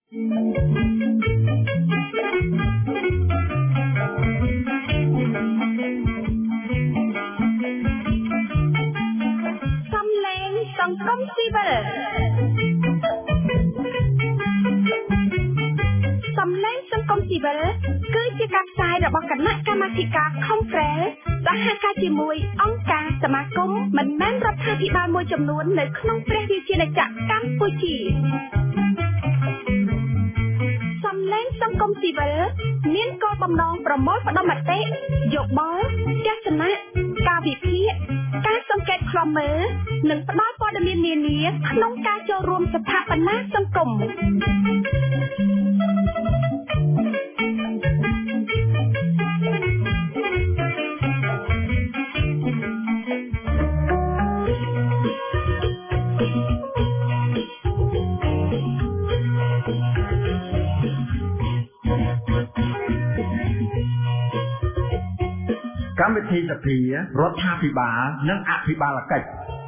សំឡេងសង្គមស៊ីវិលសំឡេងសង្គមស៊ីវិលគឺជាការផ្សាយរបស់គណៈកម្មាធិការ Congress សហការជាមួយអង្គការសមាគមមិនមែនរដ្ឋាភិបាលមួយចំនួននៅក្នុងព្រះរាជាណាចក្រកម្ពុជាសំឡេងសង្គមស៊ីវិលមានគោលបំណងប្រមូលផ្ដុំមតិយោបល់ទស្សនៈការវិភាគការសង្កេតខ្លំមើលនិងផ្ដល់ព័ត៌មាននានាក្នុងការចូលរួមស្ថាបនាសង្គមកម្មវិធីសភារដ្ឋាភិបាលនិងអភិបាលកិច្ច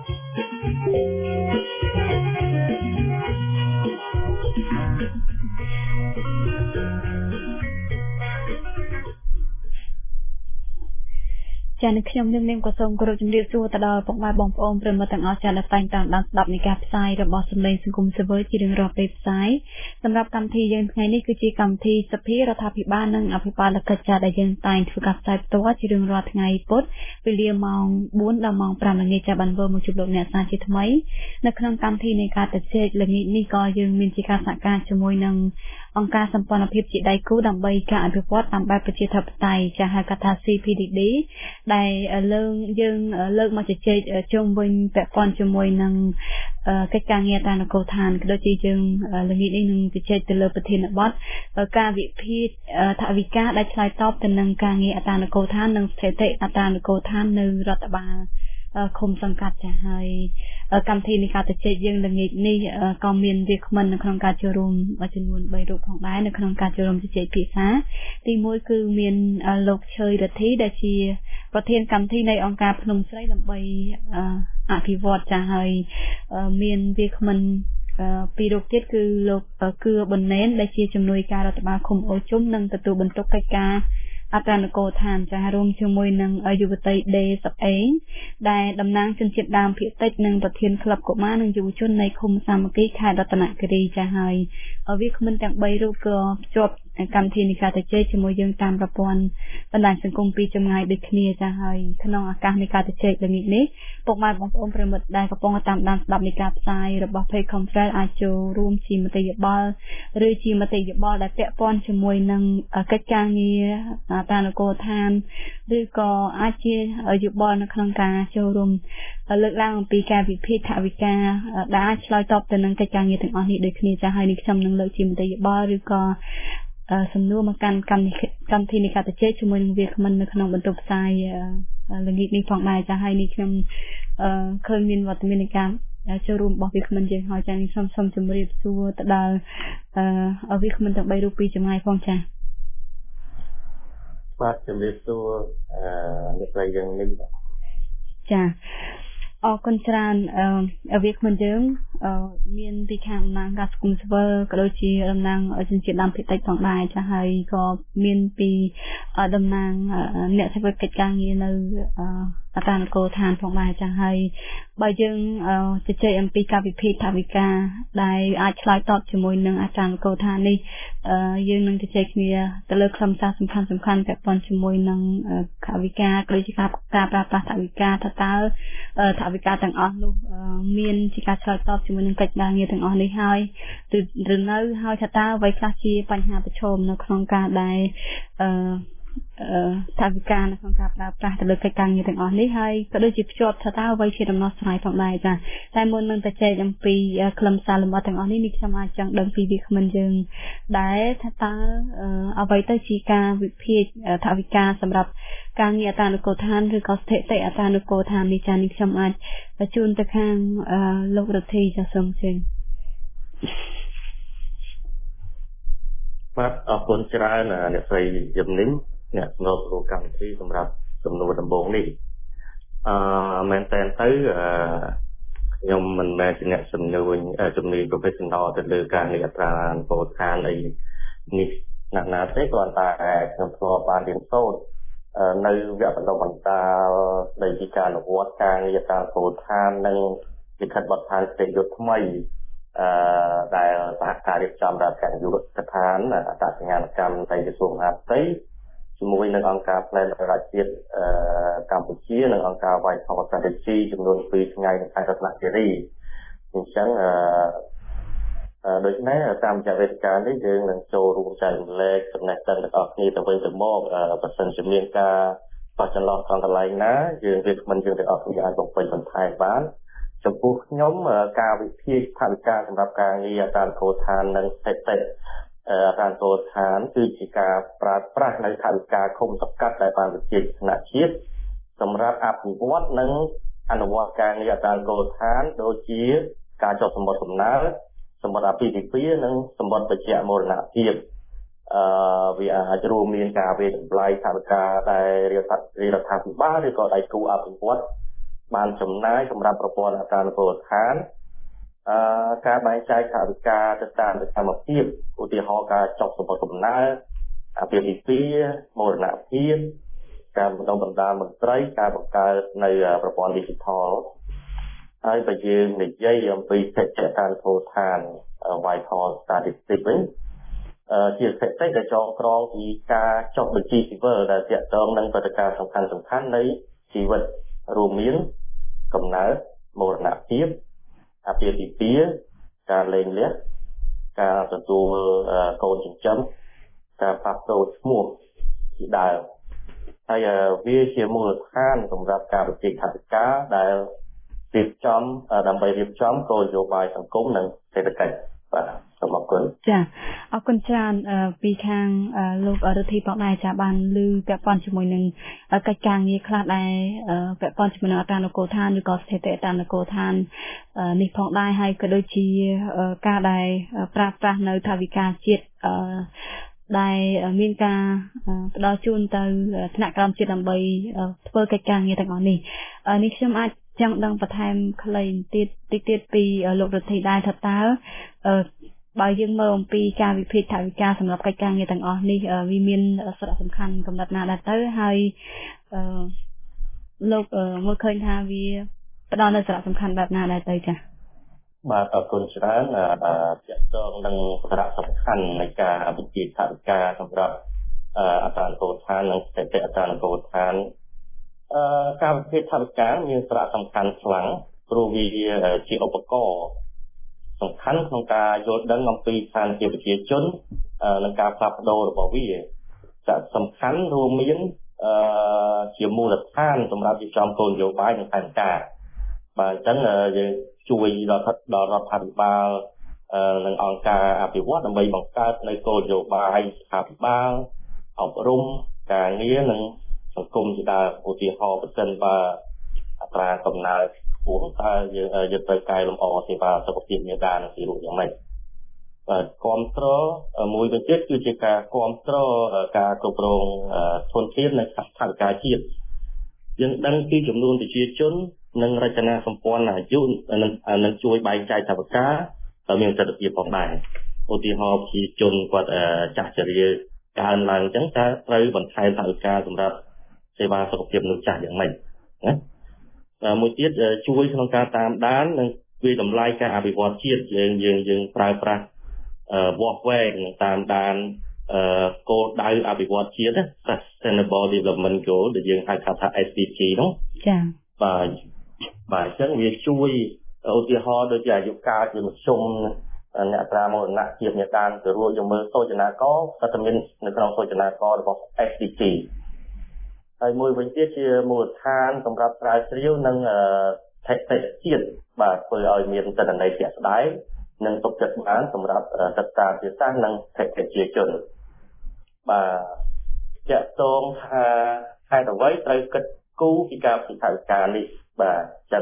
ចា៎នៅខ្ញុំនាងក៏សូមគោរពជំរាបសួរទៅដល់ពុកម៉ែបងប្អូនប្រិយមិត្តទាំងអស់ចា៎ដែលតែងតាមដានស្ដាប់នៃការផ្សាយរបស់សម្លេងសង្គមស៊ីវិលជារៀងរាល់ពេលផ្សាយសម្រាប់កម្មវិធីយើងថ្ងៃនេះគឺជាកម្មវិធីសភារដ្ឋាភិបាលនិងអភិបាលកិច្ចចា៎ដែលយើងតែងធ្វើការផ្សាយផ្ទាល់ជារៀងរាល់ថ្ងៃពុធវេលាម៉ោង 4 ដល់ម៉ោង 5 ល្ងាចចា៎បានវិលមកជួបលោកអ្នកសាជាថ្មីនៅក្នុងកម្មវិធីនៃការទៅជែកល្ងាចនេះក៏យើងមានជាការសហការជាមួយនឹងអង្គការសម្ព័ន្ធភាពជាដៃគូដើម្បីការអភិវឌ្ឍតាមបែបប្រជាធិបតេយ្យចាហៅកាត់ថា CPDD ដែលយើងលើកមកជជែកជុំវិញពាក់ព័ន្ធជាមួយនឹងកិច្ចការងារតាមនគរឋានក៏ដូចជាយើងល្ងាចនេះនឹងជជែកទៅលើប្រធានបទការវិភាគថវិកាដែលឆ្លើយតបទៅនឹងការងារអតានគរឋាននិងស្ថិតិអតានគរឋាននៅរដ្ឋបាលឃុំសង្កាត់ចាស់ហើយកម្មវិធីនៃការជជែកយើងល្ងាចនេះក៏មានវាគ្មិននៅក្នុងការចូលរួមចំនួន3រូបផងដែរនៅក្នុងការចូលរួមជជែកភាសាទី1គឺមានលោកឈើរទ្ធីដែលជាប្រធានកម្មវិធីនៃអង្គការភ្នំស្រីដើម្បីអភិវឌ្ឍចាស់ហើយមានវាគ្មិនពីររូបទៀតគឺលោកគឿប៊ុនណែនដែលជាជំនួយការរដ្ឋបាលឃុំអូជុំនិងទទួលបន្ទុកកិច្ចការអតានគរឋានចាស់រួមជាមួយនឹងយុវតីដេសុកអេងដែលតំណាងជនជាតិដើមភាគតិចនិងប្រធានក្លឹបកុមារនិងយុវជននៃឃុំសាមគ្គីខេត្តរតនគិរីចាស់ហើយវាគ្មិនទាំង3រូបក៏ភ្ជាប់កម្មវិធីនៃការជជែកជាមួយយើងតាមប្រព័ន្ធបណ្ដាញសង្គមពីចម្ងាយដូចគ្នាចាស់ហើយក្នុងឱកាសនៃការជជែកល្ងាចនេះពុកម៉ែបងប្អូនប្រិយមិត្តដែលកំពុងតាមដានស្ដាប់នៃការផ្សាយរបស់ Page Conference អាចចូលរួមជាមតិយោបល់ឬជាមតិយោបល់ដែលពាក់ព័ន្ធជាមួយនឹងកិច្ចការងារអតានគរឋានឬក៏អាចជាយោបល់នៅក្នុងការចូលរួមលើកឡើងអំពីការវិភាគថវិកាដែលអាចឆ្លើយតបទៅនឹងកិច្ចការងារទាំងអស់នេះដូចគ្នាចាស់ហើយនេះខ្ញុំនឹងលើកជាមតិយោបល់ឬក៏សំណួរមកកាន់កម្មវិធីនៃការជជែកជាមួយនឹងវាគ្មិននៅក្នុងបន្ទប់ផ្សាយល្ងាចនេះផងដែរចាស់ហើយនេះខ្ញុំឃើញមានវត្តមាននៃការចូលរួមរបស់វាគ្មិនយើងហើយចាស់នេះខ្ញុំសូមជម្រាបសួរទៅដល់វាគ្មិនទាំង3រូបពីចម្ងាយផងចាស់បាទជម្រាបសួរអ្នកស្រីយើងនេះចាអរគុណច្រើនវាគ្មិនយើងមានពីខាងតំណាងការសង្គមស៊ីវិលក៏ដូចជាតំណាងជនជាតិដើមភាគតិចផងដែរចាហើយក៏មានពីតំណាងអ្នកធ្វើកិច្ចការងារនៅអតានគរឋានផងដែរចាហើយបើយើងជជែកអំពីការវិភាគថវិកាដែលអាចឆ្លើយតបជាមួយនឹងអតានគរឋាននេះយើងនឹងជជែកគ្នាទៅលើខ្លឹមសារសំខាន់ពាក់ព័ន្ធជាមួយនឹងថវិកាក៏ដូចជាការប្រើប្រាស់ថវិកាថាតើថវិកាទាំងអស់នោះមានជាការឆ្លើយតបជាមួយនឹងកិច្ចការងារទាំងអស់នេះហើយឬនៅហើយថាតើអ្វីខ្លះជាបញ្ហាប្រឈមនៅក្នុងការដែលថវិកានៅក្នុងការប្រើប្រាស់ទៅលើកិច្ចការងារទាំងអស់នេះហើយក៏ដូចជាភ្ជាប់ថាតើអ្វីជាដំណោះស្រាយផងដែរចាតែមុននឹងទៅចែកអំពីខ្លឹមសារលម្អិតទាំងអស់នេះខ្ញុំអាចចង់ដឹងពីវាគ្មិនយើងដែរថាតើអ្វីទៅជាការវិភាគថវិកាសម្រាប់ការងារអតានគរឋានឬក៏ស្ថិតិអតានគរឋាននេះចានេះខ្ញុំអាចជូនទៅខាងលោករទ្ធីចាសូមជើញបាទអរគុណច្រើនអ្នកស្រីយឹមនេះអ្នកស្នូលរួមកម្មវិធីសម្រាប់សំណួរដំបូងនេះមែនតើទៅខ្ញុំមិនមែនជាអ្នកជំនួយprofessional ទៅលើការនិយាយត្រាបរិស្ថានអីនេះណាទេគ្រាន់តែខ្ញុំធ្លាប់បានរៀនសូត្រនៅវគ្គបណ្ដុះបណ្ដាលស្ដីពីការអនុវត្តការងារតាមបរិស្ថាននិងលិខិតបទដ្ឋានស្តីយុទ្ធថ្មីដែលសហការរៀបចំដោយគណៈយុវស្ថានអត្តសញ្ញាណកម្មនៃក្រសួងមហាផ្ទៃជាមួយនឹងអង្គការផ្នែកអន្តរជាតិកម្ពុជានិងអង្គការ White House Strategy ចំនួន2ថ្ងៃនៅខេត្តរតនគិរីអញ្ចឹងដូច្នេះតាមរយៈវេទិកានេះយើងនឹងចូលរួមចែករំលែកចំណេះដឹងរបស់គ្នាទៅវិញទៅមកបើសិនជាមានការបោះចន្លោះក្នុងកន្លែងណាយើងវាគ្មិនយើងទាំងអស់គ្នាអាចបំពេញបន្ថែមបានចំពោះខ្ញុំការវិភាគថវិកាសម្រាប់ការងារតាមកោឋាននិងស្ថិតិតាមកោឋានគឺជាការប្រើប្រាស់នៅថវិកាឃុំសង្កាត់ដែលបានវិភាគថ្នាក់ជាតិសម្រាប់អភិវឌ្ឍនិងអនុវត្តការងារតាមកោឋានដូចជាការចុះសម្បត្តិកំណើតសម្បត្តិអាពាហ៍ពិពាហ៍និងសម្បត្តិបច្ចៈមរណភាពវាអាចរួមមានការវិតម្លៃថវិកាដែលរដ្ឋាភិបាលឬក៏ដៃគូអភិវឌ្ឍបានចំណាយសម្រាប់ប្រព័ន្ធអតានុកោដ្ឋានការបែងចែកថវិកាទៅតាមសកម្មភាពឧទាហរណ៍ការចុះសម្បត្តិកំណើតអាពាហ៍ពិពាហ៍មរណភាពការបណ្ដុះបណ្ដាលមន្ត្រីការបង្កើតនៅប្រព័ន្ធ digital ហើយបើយើងនិយាយអំពីស្ថិតិតាមកោដ្ឋាន White House Statistics វិញជាស្ថិតិដែលចងក្រងពីការចុះបញ្ជីស៊ីវិលដែលទាក់ទងនឹងព្រឹត្តិការណ៍សំខាន់នៃជីវិតរួមមានកំណើតមរណភាពអាពាហ៍ពិពាហ៍ការលែងលះការទទួលកូនចិញ្ចឹមការផ្លាស់ប្ដូរឈ្មោះជាដើមហើយវាជាមូលដ្ឋានសម្រាប់ការវិភាគថវិកាដែលរៀបចំដើម្បីរៀបចំគោលនយោបាយសង្គមនិងសេដ្ឋកិច្ចបាទសូមអរគុណចាអរគុណច្រើនពីខាងលោករដ្ឋីផងដែរចាបានឮពាក់ព័ន្ធជាមួយនឹងកិច្ចការងារខ្លះដែលពាក់ព័ន្ធជាមួយនឹងអតានុកោដ្ឋានឬក៏ស្ថិតិអតានុកោដ្ឋាននេះផងដែរហើយក៏ដូចជាការដែលប្រើប្រាស់នៅថវិកាជាតិដែលមានការផ្ដល់ជូនទៅថ្នាក់ក្រោមជាតិដើម្បីធ្វើកិច្ចការងារទាំងអស់នេះខ្ញុំអាចចង់ដឹងបន្ថែមខ្លីទៀតពីលោករដ្ឋីដែរថាតើបើយើងមើលអំពីការវិភាគថវិកាសម្រាប់កិច្ចការងារទាំងអស់នេះវាមានសារៈសំខាន់កម្រិតណាដែរទៅហើយលោកមើលឃើញថាវាផ្ដល់នូវសារៈសំខាន់បែបណាដែរទៅចា៎បាទអរគុណច្រើនទាក់ទងនឹងសារៈសំខាន់នៃការវិភាគថវិកាសម្រាប់អតានុកោដ្ឋាននិងស្ថិតិអតានុកោដ្ឋានការវិភាគថវិកាមានសារៈសំខាន់ខ្លាំងព្រោះវាជាឧបករណ៍សំខាន់ក្នុងការយល់ដឹងអំពីស្ថានភាពប្រជាជននិងការផ្លាស់ប្ដូររបស់វាសារៈសំខាន់រួមមានជាមូលដ្ឋានសម្រាប់រៀបចំគោលនយោបាយនិងផែនការបាទអញ្ចឹងយើងជួយដល់រដ្ឋាភិបាលនិងអង្គការអភិវឌ្ឍដើម្បីបង្កើតនៅគោលនយោបាយរដ្ឋាភិបាលអប់រំការងារនិងសង្គមជាដើមឧទាហរណ៍ប្រសិនបើអត្រាកំណើតខ្ពស់តើយើងត្រូវកែលម្អសេវាសុខភាពមាតានិងទារកយ៉ាងម៉េចបាទគ្រប់គ្រងមួយវិញទៀតគឺជាការគ្រប់គ្រងការគ្រប់គ្រងធនធាននិងថវិកាជាតិយើងដឹងពីចំនួនប្រជាជននិងរចនាសម្ព័ន្ធអាយុនឹងជួយបែងចែកថវិកាឲ្យមានប្រសិទ្ធភាពផងដែរឧទាហរណ៍ប្រជាជនគាត់ចាស់ជរាកើនឡើងអញ្ចឹងតើត្រូវបន្ថែមថវិកាសម្រាប់សេវាសុខភាពមនុស្សចាស់យ៉ាងម៉េចណាមួយទៀតជួយក្នុងការតាមដាននិងវិតម្លៃការអភិវឌ្ឍជាតិយើងប្រើប្រាស់វាស់វែងតាមដានគោលដៅអភិវឌ្ឍជាតិ Sustainable Development Goal ដែលយើងហៅថា SDG នោះចា៎បាទអញ្ចឹងវាជួយឧទាហរណ៍ដូចជាអាយុកាលជាមធ្យមអ្នកត្រាមរណភាពអ្នកដានទៅរួចយកមើលសូចនាករក៏តែមាននៅក្នុងសូចនាកររបស់ SDG ហើយមួយវិញទៀតជាមូលដ្ឋានសម្រាប់ស្រាវជ្រាវនិងស្ថិតិជាតិបាទធ្វើឲ្យមានទិន្នន័យជាក់ស្ដែងនិងទុកចិត្តបានសម្រាប់សិក្សាជាសាស្ត្រនិងស្ថិតិជាជនបាទតាក់ទងថាហេតុអ្វីត្រូវគិតគូរពីការពិភាក្សានេះបាទអញ្ចឹង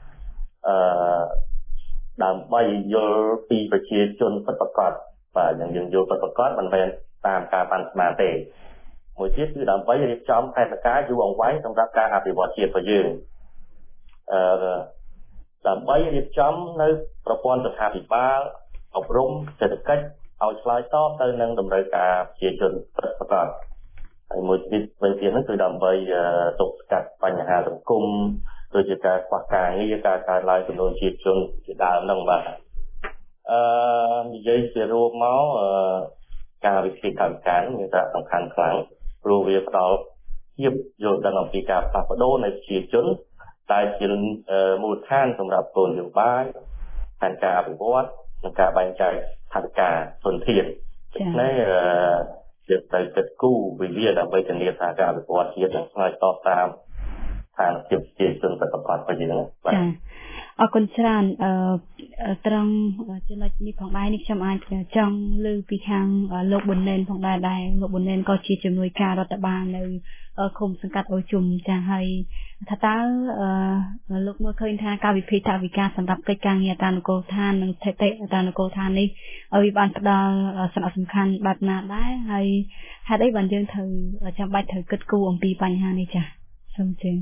ដើម្បីយល់ពីប្រជាជនពិតប្រាកដបាទយើងយល់ពិតប្រាកដមិនមែនតាមការបានស្មានទេមួយទៀតគឺដើម្បីរៀបចំផែនការយូរអង្វែងសម្រាប់ការអភិវឌ្ឍជាតិរបស់យើងដើម្បីរៀបចំនៅប្រព័ន្ធរដ្ឋាភិបាលអប់រំសេដ្ឋកិច្ចឲ្យឆ្លើយតបទៅនឹងតម្រូវការប្រជាជនពិតប្រាកដហើយមួយទៀតហ្នឹងគឺដើម្បីទប់ស្កាត់បញ្ហាសង្គមដូចជាការខ្វះការងារការកើនឡើងចំនួនប្រជាជនជាដើមហ្នឹងបាទនិយាយជារួមមកការវិភាគកម្មការមានសារៈសំខាន់ខ្លាំងព្រោះវាផ្ដល់ភាពយល់ដឹងអំពីការផ្លាស់ប្ដូរនៃប្រជាជនតែជាមូលដ្ឋានសម្រាប់គោលនយោបាយផែនការអភិវឌ្ឍនិងការបែងចែកថវិកាធនធានដូច្នេះយើងត្រូវគិតគូរវិវាដើម្បីធានាថាការអភិវឌ្ឍជាតិនឹងឆ្លើយតបតាមស្ថានភាពប្រជាជនប្រកបរបស់យើងបាទអរគុណច្រើនត្រង់ចំណុចនេះផងដែរនេះខ្ញុំអាចចង់លើពីខាងលោកប៊ុនណេនផងដែរលោកប៊ុនណេនក៏ជាជំនួយការរដ្ឋបាលនៅឃុំសង្កាត់អូជុំចា៎ហើយថាតើលោកមើលឃើញថាការវិភាគថវិកាសម្រាប់កិច្ចការងារអតានុកូលដ្ឋាននិងស្ថិតិអតានុកូលដ្ឋាននេះវាបានផ្ដល់សារៈសំខាន់បែបណាដែរហើយហេតុអីបានយើងត្រូវចាំបាច់ត្រូវគិតគូរអំពីបញ្ហានេះចា៎សូមជឿ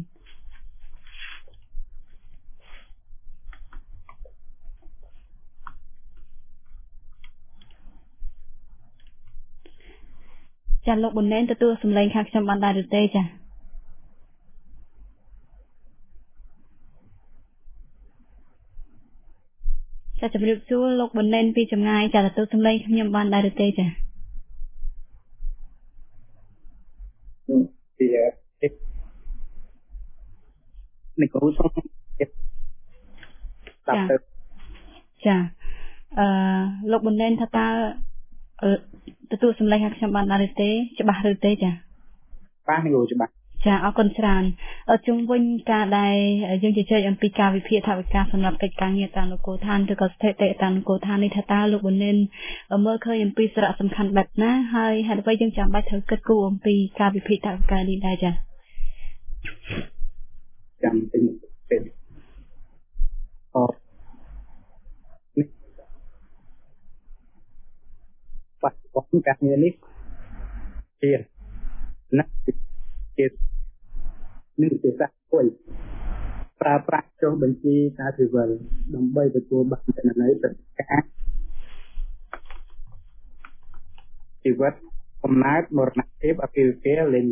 ចាលោកប៊ុនណេនទទួលសម្លេងខាងខ្ញុំបានដែរឬទេចាជំរាបសួរលោកប៊ុនណេនពីចម្ងាយចាទទួលសម្លេងខ្ញុំបានដែរឬទេចានេះគ្រូសូមចាលោកប៊ុនណេនថាតើទទួលសម្លេងខាងខ្ញុំបានដែរឬទេច្បាស់ឬទេចាបាទនេះគ្រូច្បាស់ចាអរគុណច្រើនជុំវិញការដែលយើងជជែកអំពីការវិភាគថវិកាសម្រាប់កិច្ចការងារអតានុកូលដ្ឋានឬក៏ស្ថិតិអតានុកូលដ្ឋាននេះថាតើលោកប៊ុនណេនមើលឃើញអំពីសារៈសំខាន់បែបណាហើយហេតុអ្វីយើងចាំបាច់ត្រូវគិតគូរអំពីការវិភាគថវិកានេះដែរចាចាំទិញពេលបាត់បង់ការងារនេះជាណាស់ជានឹងជាសាស្ត្រមួយប្រើប្រាស់ចុះបញ្ជីការពិវលដើម្បីទទួលបានទិន្នន័យទឹកការជីវិតកំណើតមរណភាពអាពាហ៍ពិពាហ៍លេង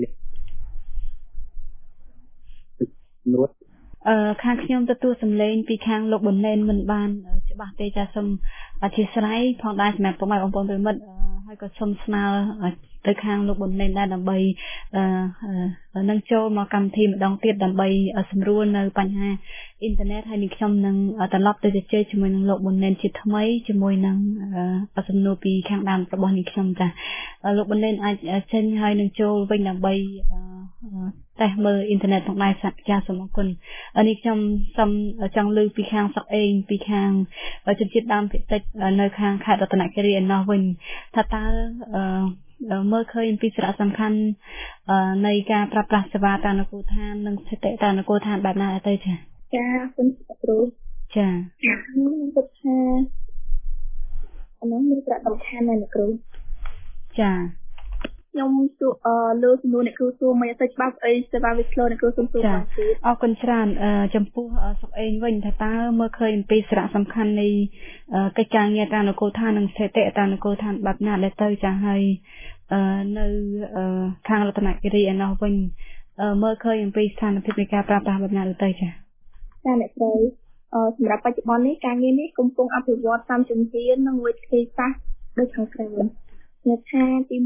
នួតខាងខ្ញុំទទួលសម្លេងពីខាងលោកប៊ុនណេនមិនបានច្បាស់ទេចាសូមអធិស្ឋានផងដែរសម្រាប់ពុកម៉ែបងប្អូនប្រិមិត្តហើយក៏សូមស្នើទៅខាងលោកប៊ុនណេនដែរដើម្បីនឹងចូលមកកម្មវិធីម្ដងទៀតដើម្បីសម្រួលនៅបញ្ហាអ៊ីនធឺណិតហើយនឹងខ្ញុំនឹងត្រឡប់ទៅជជែកជាមួយនឹងលោកប៊ុនណេនជាថ្មីជាមួយនឹងសំណួរពីខាងដើមរបស់នេះខ្ញុំចាលោកប៊ុនណេនអាចចេញហើយនឹងចូលវិញដើម្បីតែមើលអ៊ីនធឺណិតផងដែរចាសូមអរគុណនេះខ្ញុំសូមចង់លើកពីខាងសក់អេងពីខាងជនជាតិដើមភាគតិចនៅខាងខេត្តរតនគិរីឯណោះវិញថាតើមើលឃើញពីសារៈសំខាន់នៃការប្រើប្រាស់សេវាអតានុកូលដ្ឋាននិងស្ថិតិអតានុកូលដ្ឋានបែបណាទៅចាចាសូមគ្រូចាខ្ញុំគិតថាអានោះមានសារៈសំខាន់ណាស់គ្រូចាខ្ញុំលើសំណួរអ្នកគ្រូសួរមិនទៅច្បាស់អីសេវាវិទ្យាអ្នកគ្រូសូមសួរបងទៀតអរគុណច្រើនចំពោះសុខអេងវិញថាតើមើលឃើញអំពីសារៈសំខាន់នៃកិច្ចការងារអតានុកូលដ្ឋាននិងស្ថិតិអតានុកូលដ្ឋានបែបណាដែលទៅចាហើយនៅខាងរតនគិរីឯណោះវិញមើលឃើញអំពីស្ថានភាពនៃការប្រើប្រាស់បែបណាទៅចាអ្នកស្រីសម្រាប់បច្ចុប្បន្ននេះការងារនេះកំពុងអភិវឌ្ឍតាមជំហាននិងវិធីសាស្ត្រដូចខាងក្រោមអ្នកថាទី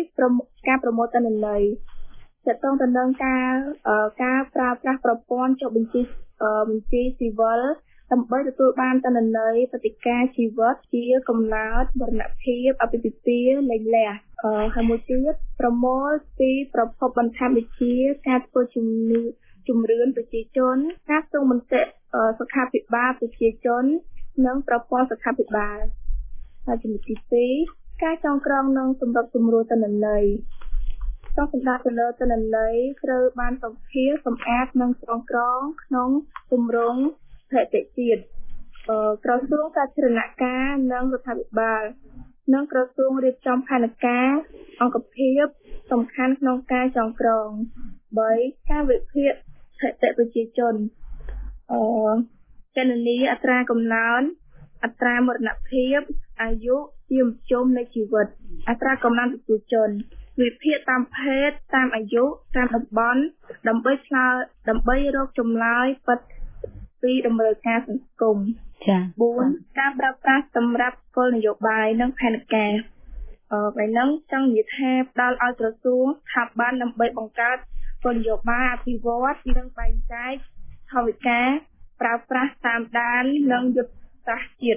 1ការប្រមូលទិន្នន័យទាក់ទងទៅនឹងការប្រើប្រាស់ប្រព័ន្ធចុះបញ្ជីស៊ីវិលដើម្បីទទួលបានទិន្នន័យបតិកាជីវិតជាកំណើតវណ្ណភាពអាពាហ៍ពិពាហ៍លែងលះហើយមួយទៀតប្រមូលពីប្រភពបន្ថែមដូចជាការធ្វើជំរឿនប្រជាជនការស្ទង់មតិសុខាភិបាលប្រជាជននិងប្រព័ន្ធសុខាភិបាលហើយជំនួយទី2ការចងក្រងនិងសម្របសម្រួលទិន្នន័យต้องសម្រាប់ទៅលើទិន្នន័យត្រូវបានសម្ភាសសម្អាតនិងចងក្រងក្នុងទម្រង់ស្ថិតិជាតិក្រសួងសាធារណការនិងរដ្ឋាភិបាលនិងក្រសួងរៀបចំផែនការអង្គភាពសំខាន់ក្នុងការចងក្រង3ការវិភាគស្ថិតិប្រជាជនគណនាអត្រាកំណើនអត្រាមរណភាពអាយុជាមធ្យមនៃជីវិតអត្រាកំណើនប្រជាជនវិភាគតាមភេទតាមអាយុតាមតំបន់ដើម្បីរកចម្លើយពិតពីតម្រូវការសង្គមចា៎ 4ការប្រើប្រាស់សម្រាប់គោលនយោបាយនិងផែនការហើយនឹងចង់និយាយថាផ្ដល់ឲ្យក្រសួងស្ថាប័នដើម្បីបង្កើតគោលនយោបាយអភិវឌ្ឍនិងបែងចែកថវិកាប្រើប្រាស់តាមដាននិងយុទ្ធសាស្ត្រជាតិ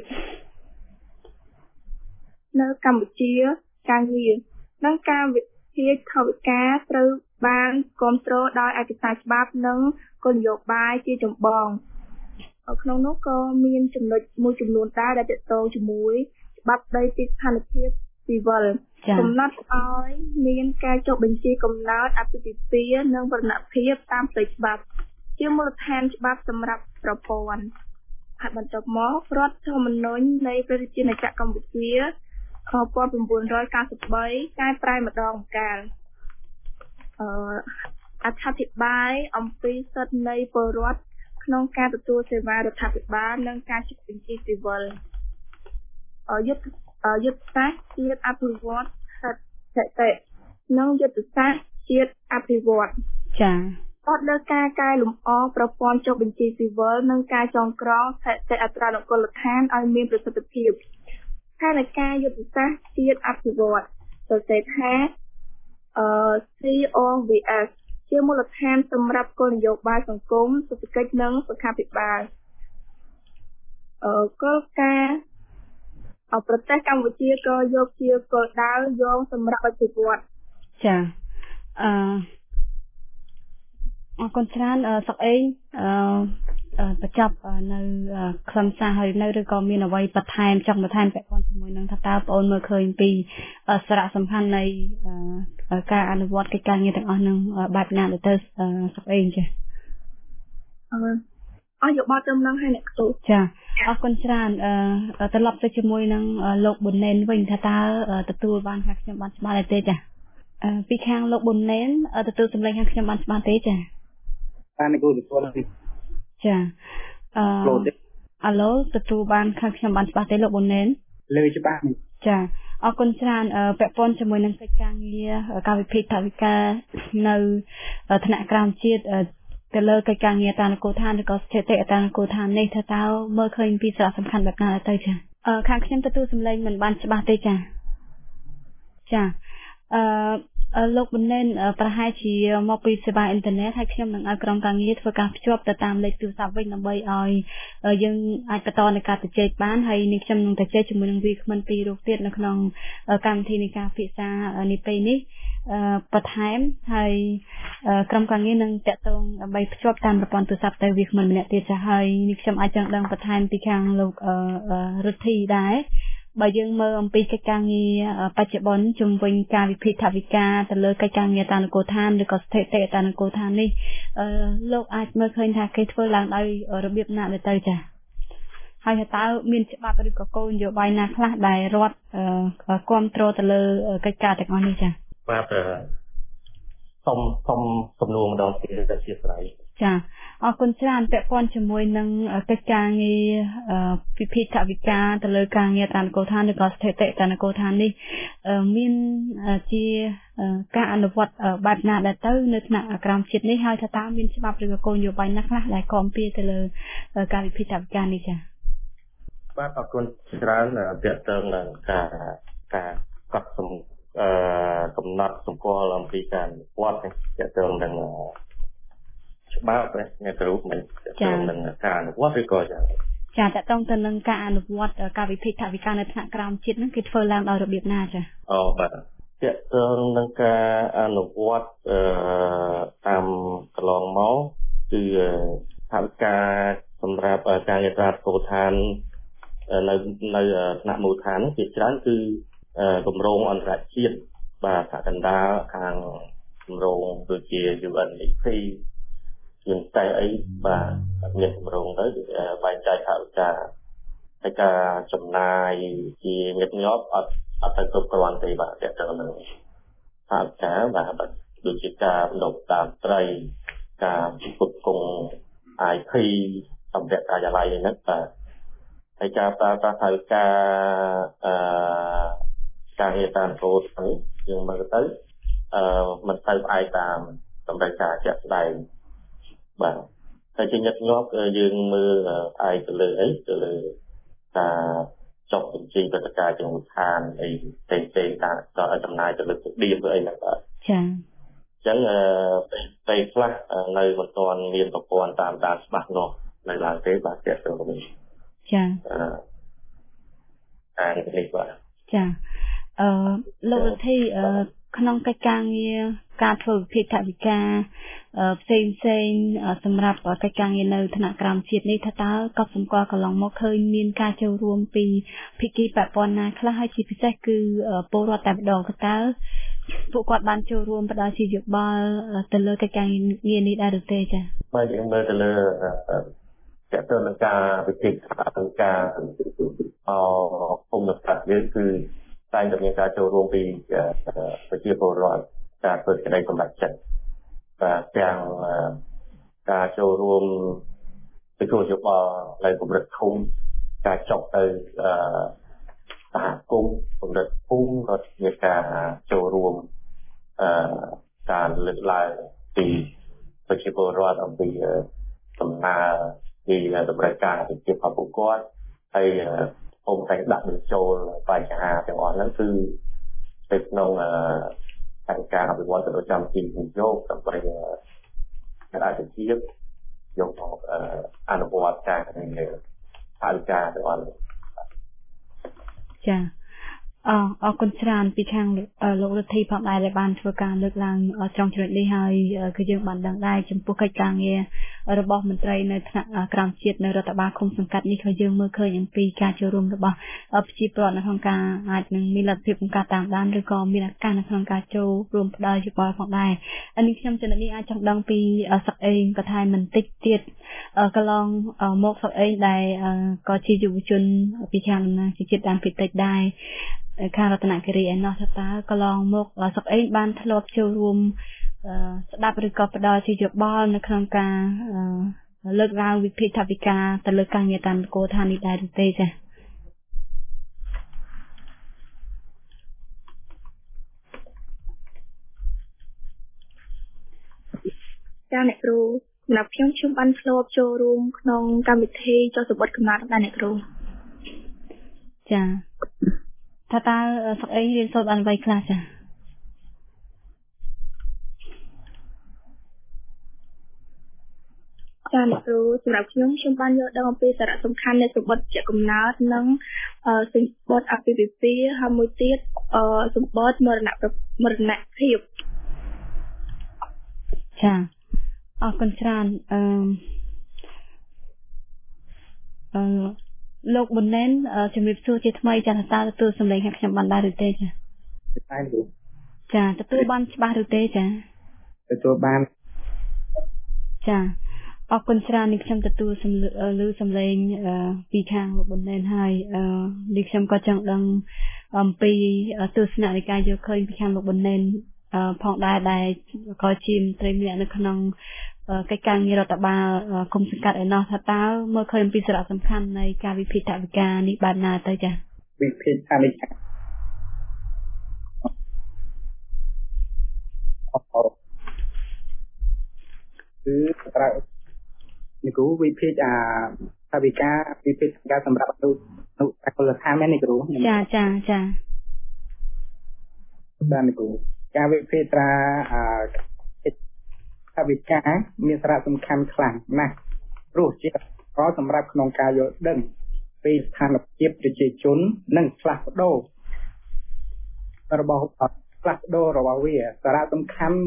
នៅកម្ពុជាការងារនិងការវិភាគថវិកាត្រូវបានគ្រប់គ្រងដោយឯកសារច្បាប់និងគោលនយោបាយជាចម្បងក្នុងនោះក៏មានចំណុចមួយចំនួនដែរដែលទាក់ទងជាមួយច្បាប់ដីទីស្ថានភាពស៊ីវិលកំណត់ឲ្យមានការចុះបញ្ជីកំណើតអាពាហ៍ពិពាហ៍និងវណ្ណភាពតាមផ្លូវច្បាប់ជាមូលដ្ឋានច្បាប់សម្រាប់ប្រព័ន្ធហើយបន្ទាប់មករដ្ឋធម្មនុញ្ញនៃប្រជាជាតិកម្ពុជា1993កែប្រែម្ដងម្កាលអត្ថាធិប្បាយអំពីសិទ្ធិនៃពលរដ្ឋក្នុងការទទួលសេវារដ្ឋាភិបាលនិងការចុះបញ្ជីស៊ីវិលយុទ្ធសាស្ត្រជាតិអភិវឌ្ឍសតិនិងយុទ្ធសាស្ត្រជាតិអភិវឌ្ឍចា៎អត់លើការកែលម្អប្រព័ន្ធចុះបញ្ជីស៊ីវិលនិងការចងក្រងស្ថិតិអត្រានុកូលដ្ឋានឲ្យមានប្រសិទ្ធភាពផែនការយុទ្ធសាស្ត្រជាតិអភិវឌ្ឍសរសេរថាCOVS ជាមូលដ្ឋានសម្រាប់គោលនយោបាយសង្គមសេដ្ឋកិច្ចនិងសុខាភិបាលគោលការណ៍ប្រទេសកម្ពុជាក៏យកជាគោលដៅយោងសម្រាប់អភិវឌ្ឍចាអរគុណច្រើនសុកអេងបញ្ចប់នៅខ្លឹមសារហើយនៅឬក៏មានអ្វីបន្ថែមចង់បន្ថែមពាក់ព័ន្ធជាមួយនឹងថាតើបងអូនមើលឃើញពីសារៈសំខាន់នៃការអនុវត្តកិច្ចការងារទាំងអស់នឹងបែបណាទៅសុកអេងចាអរយោបល់ទៅនឹងហើយអ្នកគ្រូចាអរគុណច្រើនត្រឡប់ទៅជាមួយនឹងលោកប៊ុនណេនវិញថាតើទទួលបានខាងខ្ញុំបានច្បាស់ទេចាពីខាងលោកប៊ុនណេនទទួលសម្លេងខាងខ្ញុំបានច្បាស់ទេចាបានគ្រូទទួលចាអាឡូទទួលបានខាងខ្ញុំបានច្បាស់ទេលោកប៊ុនណេនលើច្បាស់ចាអរគុណច្រើនពាក់ព័ន្ធជាមួយនឹងកិច្ចការងារការវិភាគថវិកានៅថ្នាក់ក្រោមជាតិទៅលើកិច្ចការងារតានគរឋានឬក៏ស្ថិតិតានគរឋាននេះថាតើមើលឃើញពីសារៈសំខាន់បែបណាទៅចាខាងខ្ញុំទទួលសម្លេងមិនបានច្បាស់ទេចាលោកប៊ុនណេនប្រហែលជាមកពីសេវាអ៊ីនធឺណិតហើយខ្ញុំនឹងឲ្យក្រុមការងារធ្វើការភ្ជាប់ទៅតាមលេខទូរស័ព្ទវិញដើម្បីឲ្យយើងអាចបន្តនៃការជជែកបានហើយនេះខ្ញុំនឹងជជែកជាមួយនឹងវាគ្មិនពីររូបទៀតនៅក្នុងកម្មវិធីនៃការពិសានេះពេលនេះបន្ថែមហើយក្រុមការងារនឹងតាក់ទងដើម្បីភ្ជាប់តាមប្រព័ន្ធទូរស័ព្ទទៅវាគ្មិនម្នាក់ទៀតចាស់ហើយនេះខ្ញុំអាចចង់ដឹងបន្ថែមពីខាងលោករដ្ឋីដែរបើយើងមើលអំពីកិច្ចការងារបច្ចុប្បន្នជំវិញការវិភាគថវិកាទៅលើកិច្ចការងារតានគរឋានឬក៏ស្ថិតិតានគរឋាននេះលោកអាចមើលឃើញថាគេធ្វើឡើងដោយរបៀបណាទៅចា៎ហើយតើមានច្បាប់ឬក៏គោលនយោបាយណាខ្លះដែលរដ្ឋគ្រប់គ្រងទៅលើកិច្ចការទាំងអស់នេះចា៎បាទសូមសំណួរម្ដងទៀតជាស្រ័យចាអរគុណច្រើនពាក់ព័ន្ធជាមួយនឹងកិច្ចការងារវិភាគថវិកាទៅលើការងារតានគរឋានឬក៏ស្ថិតិតានគរឋាននេះមានជាការអនុវត្តបែបណាដែរទៅនៅថ្នាក់ក្រោមជាតិនេះហើយថាតើមានច្បាប់ឬក៏គោលនយោបាយណាខ្លះដែលគាំពៀទៅលើការវិភាគថវិកានេះចាបាទអរគុណច្រើនទាក់ទងនឹងការកត់កំណត់សម្គាល់អំពីការវត្តទាក់ទងនឹងច្បាប់អ្នកគ្រូមិនទាក់ទងនឹងការអនុវត្តឬក៏យ៉ាងចាតកតងទៅនឹងការអនុវត្តការវិភាគថវិកានៅថ្នាក់ក្រោមជាតិហ្នឹងគេធ្វើឡើងដោយរបៀបណាចាអូបាទទាក់ទងនឹងការអនុវត្តតាមកន្លងមកគឺថវិកាសម្រាប់ការងារត្រាកោឋាននៅថ្នាក់មូលដ្ឋានជាច្រើនគឺគម្រោងអន្តរជាតិបាទសហកណ្ដាលខាងគម្រោងដូចជា UNDP មានតែអីបាទមានគម្រោងទៅបែងចែកថវិកាហើយការចំណាយជាញឹកញាប់អត់ទៅគ្រប់គ្រាន់ទេបាទតែទៅនឹងថវិកាបាទដូចជាការបណ្ដុះតាមត្រីការផ្គត់ផ្គង់ IP សម្ភារៈការិយាល័យហ្នឹងបាទហើយការប្រើប្រាស់ថវិកាការងារតាមកូនហ្នឹងយើងមើលទៅមិនទៅផ្អែកតាមតម្រូវការជាក់ស្ដែងបាទហើយជាញឹកញាប់យើងមើលផ្អែកទៅលើអីទៅលើការចុះបញ្ជីបេក្ខការជាមូលដ្ឋានអីផ្សេងៗការចំណាយទៅលើឌៀមទៅអីហ្នឹងបាទចា៎អញ្ចឹងពេលខ្លះនៅមិនទាន់មានប្រព័ន្ធតាមដានច្បាស់លាស់នៅឡើយទេបាទជាក់ទៅវិញចា៎នេះបាទចា៎លោករដ្ឋាភិបាលក្នុងកិច្ចការងារការធ្វើវិភាគថវិកាផ្សេងសម្រាប់កិច្ចការងារនៅថ្នាក់ក្រោមជាតិនេះថាតើកត់សម្គាល់កន្លងមកឃើញមានការចូលរួមពីភាគីពាក់ព័ន្ធណាខ្លះហើយជាពិសេសគឺពលរដ្ឋតែម្ដងតើពួកគាត់បានចូលរួមផ្ដល់ជាយោបល់ទៅលើកិច្ចការងារនេះដែរឬទេចា៎បើយើងមើលទៅលើតើតើនឹងការវិភាគថវិកាគុំនៅស្ថាប័នយើងគឺតែងតែមានការចូលរួមពីប្រជាពលរដ្ឋការធ្វើក្តីសម្រេចចិត្តបាទទាំងការចូលរួមទទួលយោបល់នៅកម្រិតឃុំការចុះទៅសហគមន៍កម្រិតភូមិក៏មានការចូលរួមការលើកឡើងពីប្រជាពលរដ្ឋអំពីដំណើរពីតម្រូវការប្រជាពលរដ្ឋគាត់ហើយខ្ញុំតែដាក់បញ្ចូលបញ្ហាទាំងអស់ហ្នឹងគឺនៅក្នុងការអភិវឌ្ឍប្រចាំទីនយោបាយដើម្បីការអភិជាយកមកអនុវត្តការងារថវិកាទាំងអស់ចាអរគុណច្រើនពីខាងលោករដ្ឋាភិបាលផងដែរដែលបានធ្វើការលើកឡើងត្រង់ចំណុចនេះហើយគឺយើងបានដឹងដែរចំពោះកិច្ចការងាររបស់មន្ត្រីនៅថ្នាក់ក្រោមជាតិនៅរដ្ឋបាលឃុំសង្កាត់នេះក៏យើងមើលឃើញអំពីការចូលរួមរបស់ប្រជាពលរដ្ឋនៅក្នុងការអាចនឹងមានលទ្ធភាពក្នុងការតាមដានឬក៏មានឱកាសនៅក្នុងការចូលរួមផ្ដល់យោបល់ផងដែរនេះខ្ញុំចំណុចនេះអាចចង់ដឹងពីសកអេងបន្ថែមបន្តិចទៀតកន្លងមកសកអេងដែលក៏ជាយុវជនពីខាងដំណើរជាតិតាមពីតិចដែរខាងរតនគិរីឯណោះថាតើកន្លងមកសកអេងបានធ្លាប់ចូលរួមស្ដាប់ឬក៏ផ្ដល់ជាយោបល់នៅក្នុងការលើកឡើងវិភាគថវិកាទៅលើការងារតាមគោលឋាននេះដែរឬទេចា៎ចាអ្នកគ្រូសម្រាប់ខ្ញុំបានធ្លាប់ចូលរួមក្នុងកម្មវិធីចុះសម្បត្តិកំណត់ដែរអ្នកគ្រូចា៎ថាតើសកអេងរៀនសូត្របានអ្វីខ្លះចា៎ចាអ្នកគ្រូសម្រាប់ខ្ញុំបានយល់ដឹងអំពីសារៈសំខាន់នៃសម្បត្តិជាកំណើតនិងសម្បត្តិអាពាហ៍ពិពាហ៍ហើយមួយទៀតសម្បត្តិមរណភាពចាអរគុណច្រើនលោកប៊ុនណែនជំរាបសួរជាថ្មីចាតើទទួលសម្លេងខ្ញុំបានដែរឬទេចាចាទទួលបានច្បាស់ឬទេចាទទួលបានចាអរគុណច្រើននេះខ្ញុំទទួលឮសម្លេងពីខាងលោកប៊ុនណែនហើយនេះខ្ញុំក៏ចង់ដឹងអំពីទស្សនៈនៃការយកឃើញពីខាងលោកប៊ុនណែនផងដែរដែលក៏ជាមន្ត្រីម្នាក់នៅក្នុងកិច្ចការងាររដ្ឋបាលគុំសង្កាត់ឯណោះថាតើមើលឃើញពីសារៈសំខាន់នៃការវិភាគថវិកានេះបែបណាទៅចា៎វិភាគថវិកាគឺត្រូវនេះគ្រូវិភាគថវិកាសម្រាប់នៅសាកលដ្ឋានមែននេះគ្រូចាបាននេះគ្រូការវិភាគថវិកាមានសារៈសំខាន់ខ្លាំងណាស់ព្រោះជាក៏សម្រាប់ក្នុងការយល់ដឹងពីស្ថានភាពប្រជាជននិងផ្លាស់ប្ដូររបស់វាសារៈសំខាន់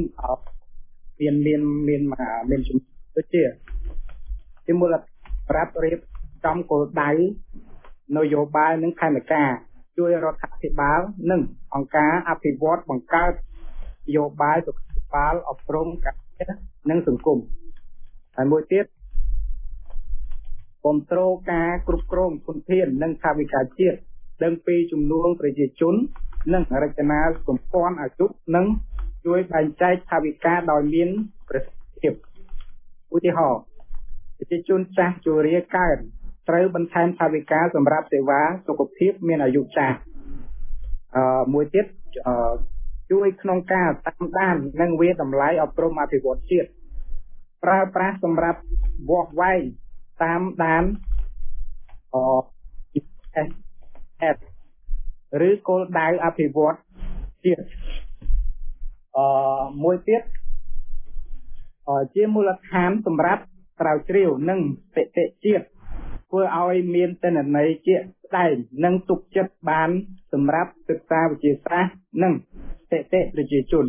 មានជំនួយជាមូលប្រាប់រៀបចំគោលដៅនយោបាយនិងផែនការជួយរដ្ឋាភិបាលនិងអង្គការអភិវឌ្ឍបង្កើតនយោបាយសុខាភិបាលអប់រំការងារនិងសង្គមហើយមួយទៀតគ្រប់គ្រងការគ្រប់គ្រងធនធាននិងថវិកាជាតិដឹងពីចំនួនប្រជាជននិងរចនាសម្ព័ន្ធអាយុនិងជួយបែងចែកថវិកាដោយមានប្រសិទ្ធភាពឧទាហរណ៍ប្រជាជនចាស់ជួរាកើតត្រូវបន្ថែមថវិកាសម្រាប់សេវាសុខភាពមានអាយុចាស់មួយទៀតជួយក្នុងការតាមដាននិងវាតម្លៃអប់រំអភិវឌ្ឍជាតិប្រើប្រាស់សម្រាប់វាស់វែងតាមដានSS ឬគោលដៅអភិវឌ្ឍជាតិមួយទៀតជាមូលដ្ឋានសម្រាប់ស្រាវជ្រាវនិងស្ថិតិជាតិធ្វើឲ្យមានទិន្នន័យជាក់ស្ដែងនិងទុកចិត្តបានសម្រាប់សិក្សាវិទ្យាសាស្ត្រនិងស្ថិតិប្រជាជន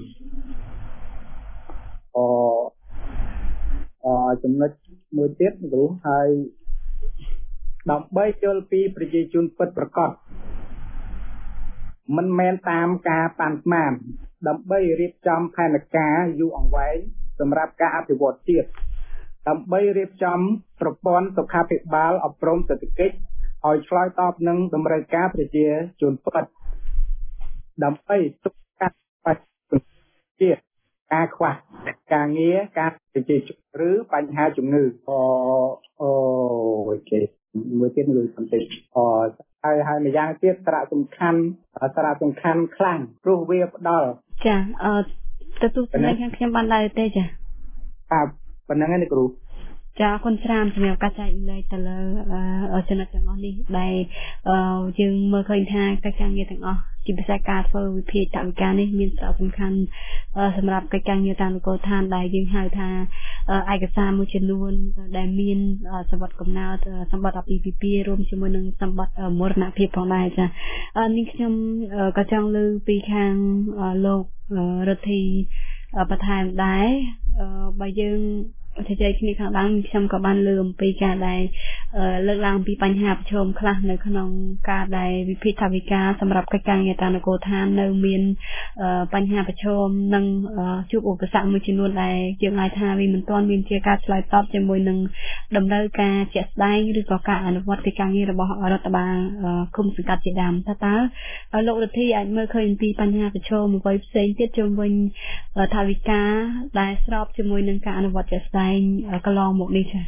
ចំណុចមួយទៀតគ្រូហើយដើម្បីយល់ពីប្រជាជនពិតប្រាកដមិនមែនតាមការប៉ាន់ស្មានដើម្បីរៀបចំផែនការយូរអង្វែងសម្រាប់ការអភិវឌ្ឍជាតិដើម្បីរៀបចំប្រព័ន្ធសុខាភិបាលអប់រំសេដ្ឋកិច្ចឲ្យឆ្លើយតបនឹងតម្រូវការប្រជាជនពិតដើម្បីទប់ស្កាត់បញ្ហាជាតិការខ្វះការងារការប្រជាជនឬបញ្ហាជំងឺអូខេមួយទៀតគឺបន្តិចហើយម្យ៉ាងទៀតសារៈសំខាន់ខ្លាំងព្រោះវាផ្ដល់ចាទទួលស្ដីខាងខ្ញុំបានដែរទេចាប៉ុណ្្នឹងឯងគ្រូចាអរគុណច្រើនសម្រាប់ការចែករំលែកទៅលើចំណុចទាំងអស់នេះដែលយើងមើលឃើញថាកិច្ចការងារទាំងអស់ជាពិសេសការធ្វើវិភាគថវិកានេះមានសារៈសំខាន់សម្រាប់កិច្ចការងារតាមនគរឋានដែលយើងហៅថាឯកសារមួយចំនួនដែលមានសម្បត្តិកំណើតសម្បត្តិអាពាហ៍ពិពាហ៍រួមជាមួយនឹងសម្បត្តិមរណភាពផងដែរចានេះខ្ញុំក៏ចង់លើពីខាងលោករដ្ឋីបន្ថែមដែរបើយើងជជែកគ្នាខាងដើមខ្ញុំក៏បានលើអំពីការដែលលើកឡើងពីបញ្ហាប្រឈមខ្លះនៅក្នុងការដែលវិភាគថវិកាសម្រាប់កិច្ចការងារតាមនគរឋាននៅមានបញ្ហាប្រឈមនិងជួបឧបសគ្គមួយចំនួនដែលយើងអាចថាវាមិនទាន់មានជាការឆ្លើយតបជាមួយនឹងតម្រូវការជាក់ស្ដែងឬក៏ការអនុវត្តកិច្ចការងាររបស់រដ្ឋបាលឃុំសង្កាត់ជាដើមតើលោករដ្ឋីអាចមើលឃើញពីបញ្ហាប្រឈមអ្វីផ្សេងទៀតជុំវិញថវិកាដែលស្របជាមួយនឹងការអនុវត្តជាក់ស្ដែងកន្លងមកនេះចា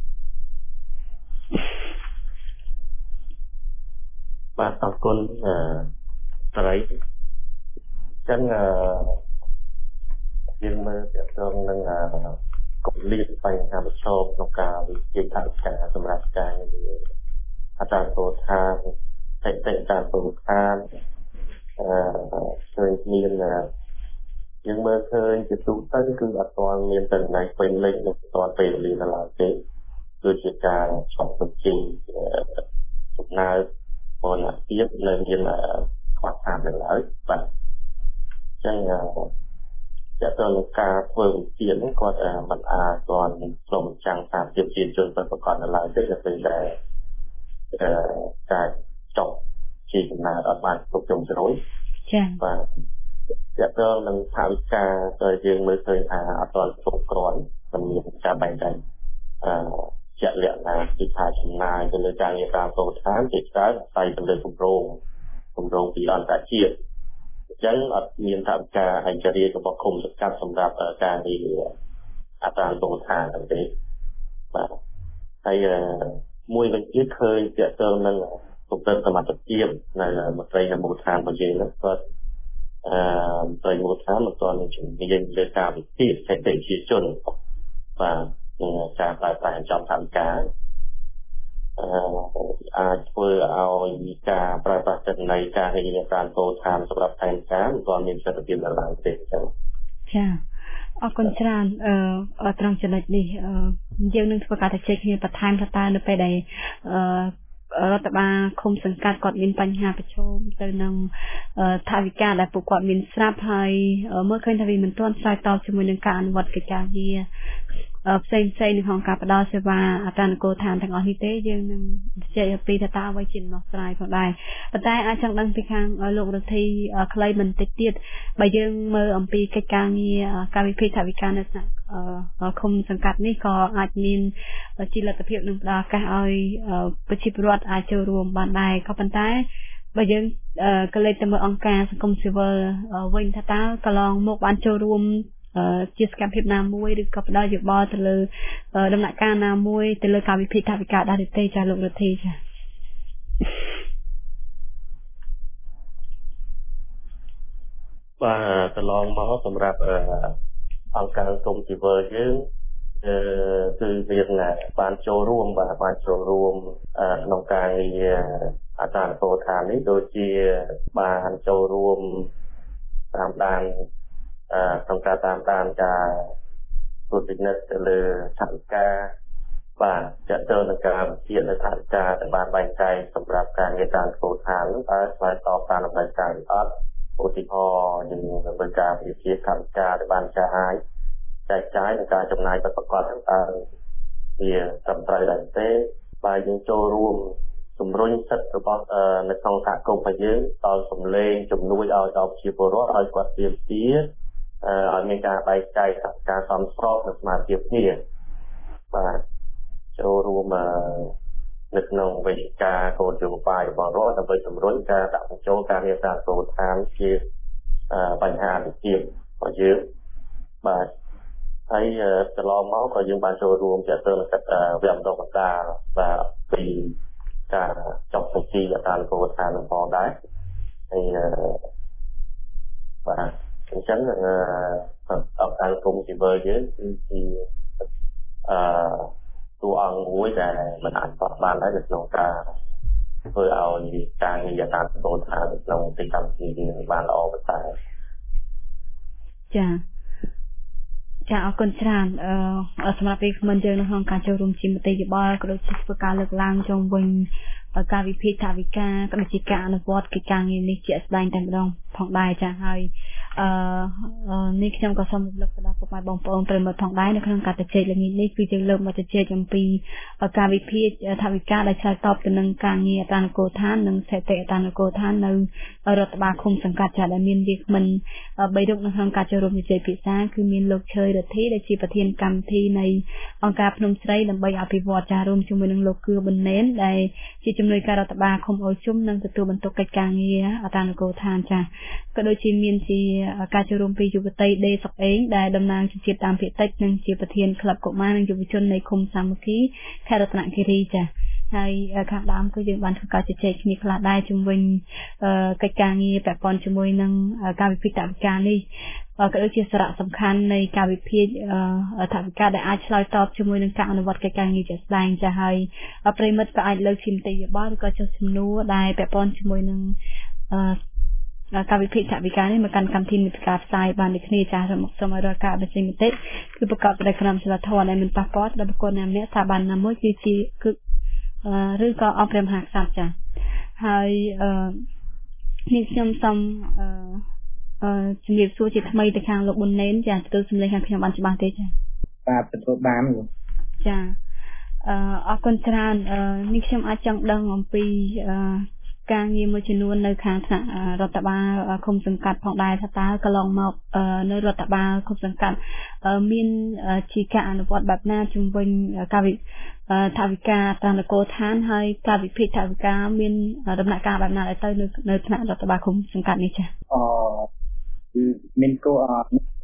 បាទអរគុណស្រីចឹងយើងមើលទៅត្រង់នឹងគម្លាតបញ្ហាប្រឈមក្នុងការវិភាគថវិកាសម្រាប់ការងារអតានពលដ្ឋានស្ថិតិតាមពលដ្ឋានឃើញមានយើងមើលឃើញជាទូទៅគឺអត់ទាន់មានទិន្នន័យពេញលេញនៅទាន់ពេលវេលានៅឡើយទេគឺជាការឆ្លងបញ្ជីសំណើមរណភាពនៅមានខ្វះខាតនៅឡើយបាទអញ្ចឹងជាទៅនឹងការធ្វើវិជានេះគាត់មិនអាចទាន់ឆ្លុះបញ្ចាំងថាប្រជាជនពិតប្រាកដនៅឡើយទេនៅពេលដែលការចុះជាចំណាយអត់បានគ្រប់ជ្រុងជ្រោយចា៎បាទជាទៅនឹងថវិកាដែលយើងមើលឃើញថាអត់ទាន់គ្រប់គ្រាន់មិនមានការបែងចែកជាក់លាក់ណាពីថាចំណាយទៅលើការងារតាមពលដ្ឋានជាច្រើនអាស្រ័យទៅលើគម្រោងពីអន្តរជាតិអញ្ចឹងអត់មានថវិកាឯករាជ្យរបស់ឃុំសង្កាត់សម្រាប់ការងារអតានពលដ្ឋានទេបាទហើយមួយវិញទៀតឃើញជាទៅនឹងកម្រិតសមត្ថភាពនៅមន្ត្រីនៅមូលដ្ឋានរបស់យើងគាត់មន្ត្រីមូលដ្ឋានមិនទាន់ជំនាញលើការវិភាគស្ថិតិប្រជាជនបាទការប្រើប្រាស់ចំថវិកាអាចធ្វើឲ្យការប្រើប្រាស់ទិន្នន័យការរៀបការពលដ្ឋានសម្រាប់ផែនការមិនទាន់មានប្រសិទ្ធភាពដល់ឡើយទេចា៎អរគុណច្រើនត្រង់ចំណុចនេះយើងនឹងធ្វើការជជែកគ្នាបន្ថែមថាតើនៅពេលដែលរដ្ឋបាលឃុំសង្កាត់គាត់មានបញ្ហាប្រឈមទៅនឹងថវិកាដែលពួកគាត់មានស្រាប់ហើយមើលឃើញថាវាមិនទាន់ឆ្លើយតបជាមួយនឹងការអនុវត្តកិច្ចការងារផ្សេងនៅក្នុងការផ្ដល់សេវាអតានគរឋានទាំងអស់នេះទេយើងនឹងជជែកពីថាតើអ្វីជាដំណោះស្រាយផងដែរប៉ុន្តែអាចចង់ដឹងពីខាងលោករដ្ឋីខ្លីបន្តិចទៀតបើយើងមើលអំពីកិច្ចការងារការវិភាគថវិកានៅថ្នាក់ឃុំសង្កាត់នេះក៏អាចមានជាលទ្ធភាពនឹងផ្ដល់ឱកាសឲ្យប្រជាពលរដ្ឋអាចចូលរួមបានដែរក៏ប៉ុន្តែបើយើងក៏លេចទៅមើលអង្គការសង្គមស៊ីវិលវិញថាតើកន្លងមកបានចូលរួមជាសកម្មភាពណាមួយឬក៏ផ្ដល់យោបល់ទៅលើដំណាក់កាលណាមួយទៅលើការវិភាគថវិកាដែរទេចាលោករដ្ឋាចាបាទកន្លងមកសម្រាប់អង្គការសង្គមស៊ីវិលយើងគឺមានបានចូលរួមក្នុងការងារអតានពោឋាននេះដូចជាបានចូលរួមតាមដានក្នុងការតាមដានការត្រួតពិនិត្យទៅលើថវិកាបាទចាត់ទៅនឹងការវិភាគនៅថវិកាដែលបានបែងចែកសម្រាប់ការងារតាមពោឋាននោះតើឆ្លើយតបតាមតម្រូវការឬអត់ឧទាហរណ៍យើងធ្វើការវិភាគថវិកាដែលបានចែកចាយនិងការចំណាយប្រកបហ្នឹងតើវាត្រឹមត្រូវដែរទេបើយើងចូលរួមជំរុញសិទ្ធិរបស់នៅក្នុងសហគមន៍របស់យើងដល់សម្លេងជំនួយឲ្យដល់ប្រជាពលរដ្ឋឲ្យគាត់ទាមទារឲ្យមានការបែងចែកថវិកាសមស្របនៅសមាជិកគ្នាបាទចូលរួមនៅក្នុងវេទិកាគោលនយោបាយរបស់រដ្ឋដើម្បីជំរុញការដាក់បញ្ចូលការងារតាមប្រធានជាបញ្ហាអាទិភាពរបស់យើងបាទហើយកន្លងមកក៏យើងបានចូលរួមជាទៅនឹងវគ្គបណ្ដុះបណ្ដាលបាទពីការចុះបញ្ជីអតានប្រធាននឹងផងដែរហើយបាទអញ្ចឹងអង្គការសង្គមស៊ីវិលយើងគឺជាតួអង្គមួយដែលមិនអាចបោះបានដែរនៅក្នុងការធ្វើឲ្យការងារអតានប្រធានក្នុងទីកម្មវិធីយើងបានល្អប្រសើរចាអរគុណច្រើនសម្រាប់ពេលក្មិនយើងនៅក្នុងការចូលរួមជាមតិយោបល់ក៏ដូចជាធ្វើការលើកឡើងជុំវិញការវិភាគថវិកាក៏ដូចជាការអនុវត្តកិច្ចការងារនេះជាក់ស្ដែងតែម្ដងផងដែរចាហើយនេះខ្ញុំក៏សូមរំលឹកទៅដល់ពុកម៉ែបងប្អូនប្រិយមិត្តផងដែរនៅក្នុងការជជែកល្ងាចនេះគឺយើងលើកមកជជែកអំពីការវិភាគថវិកាដែលឆ្លើយតបទៅនឹងការងារអតានុកូលដ្ឋាននិងស្ថិតិអតានុកូលដ្ឋាននៅរដ្ឋបាលឃុំសង្កាត់ចាដែលមានវាគ្មិន3រូបនៅក្នុងការចូលរួមជជែកពិសាគឺមានលោកឈើរដ្ឋីដែលជាប្រធានកម្មវិធីនៃអង្គការភ្នំស្រីដើម្បីអភិវឌ្ឍចារួមជាមួយនឹងលោកគឿប៊ុនណេនដែលជាជំនួយការរដ្ឋបាលឃុំអូជុំនិងទទួលបន្ទុកកិច្ចការងារអតានុកូលដ្ឋានចាក៏ដូចជាមានជាការចូលរួមពីយុវតីដេសុកអេងដែលតំណាងជាជាតិតាមភាគតិចនិងជាប្រធានក្លឹបកុមារនិងយុវជននៃឃុំសាមគ្គីខេត្តរតនគិរីចាហើយខាងដើមគឺយើងបានធ្វើការជជែកគ្នាខ្លះដែរជំវិញកិច្ចការងារពាក់ព័ន្ធជាមួយនឹងការវិភាគថវិកានេះក៏ដូចជាសារៈសំខាន់នៃការវិភាគថវិកាដែលអាចឆ្លើយតបជាមួយនឹងការអនុវត្តកិច្ចការងារជាក់ស្ដែងចាហើយប្រិមិត្តក៏អាចលើកជាមតិយោបល់ឬក៏ចុះសំណួរដែលពាក់ព័ន្ធជាមួយនឹងការវិភាគថវិកានេះមកកាន់កម្មវិធីនៃការផ្សាយបានដូចគ្នាចាសូមឲ្យរាល់ការបញ្ចេញមតិគឺប្រកបដោយក្រមសីលធម៌ដែលមិនប៉ះពាល់ដល់បុគ្គលណាម្នាក់ស្ថាប័នណាមួយឬក៏អង្គព្រះមហាក្សត្រចាហើយនេះខ្ញុំសូមជំរាបសួរជាថ្មីទៅខាងលោកប៊ុនណេនចាទទួលសម្លេងខាងខ្ញុំបានច្បាស់ទេចាបាទទទួលបានចាអរគុណច្រើននេះខ្ញុំអាចចង់ដឹងអំពីការងារមួយចំនួននៅខាងថ្នាក់រដ្ឋបាលឃុំសង្កាត់ផងដែរថាតើកន្លងមកនៅរដ្ឋបាលឃុំសង្កាត់មានជាការអនុវត្តបែបណាជំវិញការថវិកាតាមនគរឋានហើយការវិភាគថវិកាមានដំណាក់កាលបែបណាទៅនៅថ្នាក់រដ្ឋបាលឃុំសង្កាត់នេះចាមានគោល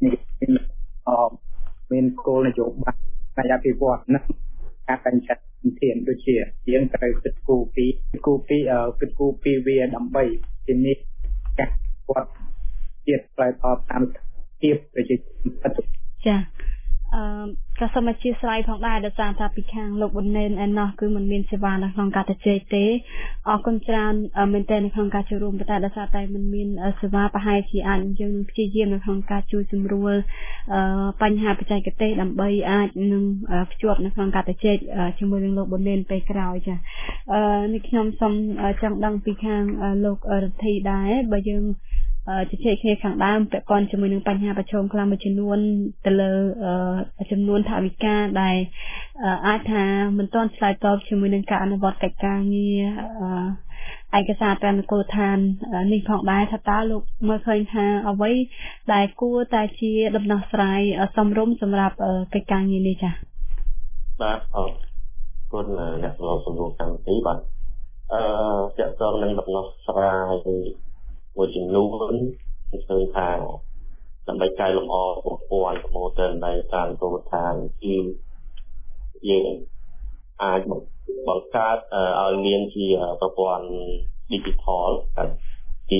មានគោលនយោបាយនៃអភិវឌ្ឍន៍ការបញ្ចាត់ធានដូចជាយើងត្រូវគិតគូរពីវាដើម្បីជំនាញការគាត់ជាតិផ្លែតបតាមភាពប្រជាចាក៏សូមអធិស្ឋានផងដែរដោយសារថាពីខាងលោកប៊ុនណេនឯណោះគឺมันមានសេវានៅក្នុងការជជែកទេអរគុណច្រើនមែនតើនៅក្នុងការចូលរួមតែដោយសារតែมันមានសេវាប្រហែលជាអាចយើងនឹងព្យាយាមនៅក្នុងការជួយសម្រួលបញ្ហាបច្ចេកទេសដើម្បីអាចនឹងភ្ជាប់នៅក្នុងការជជែកជាមួយនឹងលោកប៊ុនណេនពេលក្រោយចានេះខ្ញុំសូមចង់ដឹងពីខាងលោករដ្ឋីដែរបើយើងជជែកគ្នាខាងដើមពាក់ព័ន្ធជាមួយនឹងបញ្ហាប្រឈមខ្លះមួយចំនួនទៅលើចំនួនថវិកាដែលអាចថាមិនទាន់ឆ្លើយតបជាមួយនឹងការអនុវត្តកិច្ចការងារឯកសារតាមនគរឋាននេះផងដែរថាតើលោកមើលឃើញថាអ្វីដែលគួរតែជាដំណោះស្រាយសមរម្យសម្រាប់កិច្ចការងារនេះចា៎បាទអរគុណអ្នកស្រីសំណួរកម្មវិធីបាទទាក់ទងនឹងដំណោះស្រាយមួយចំនួនឃើញថាដើម្បីកែលម្អប្រព័ន្ធប្រមូលទិន្នន័យតាមទូរទស្សន៍គឺយើងអាចបង្កើតឲ្យមានជាប្រព័ន្ធ digital ពី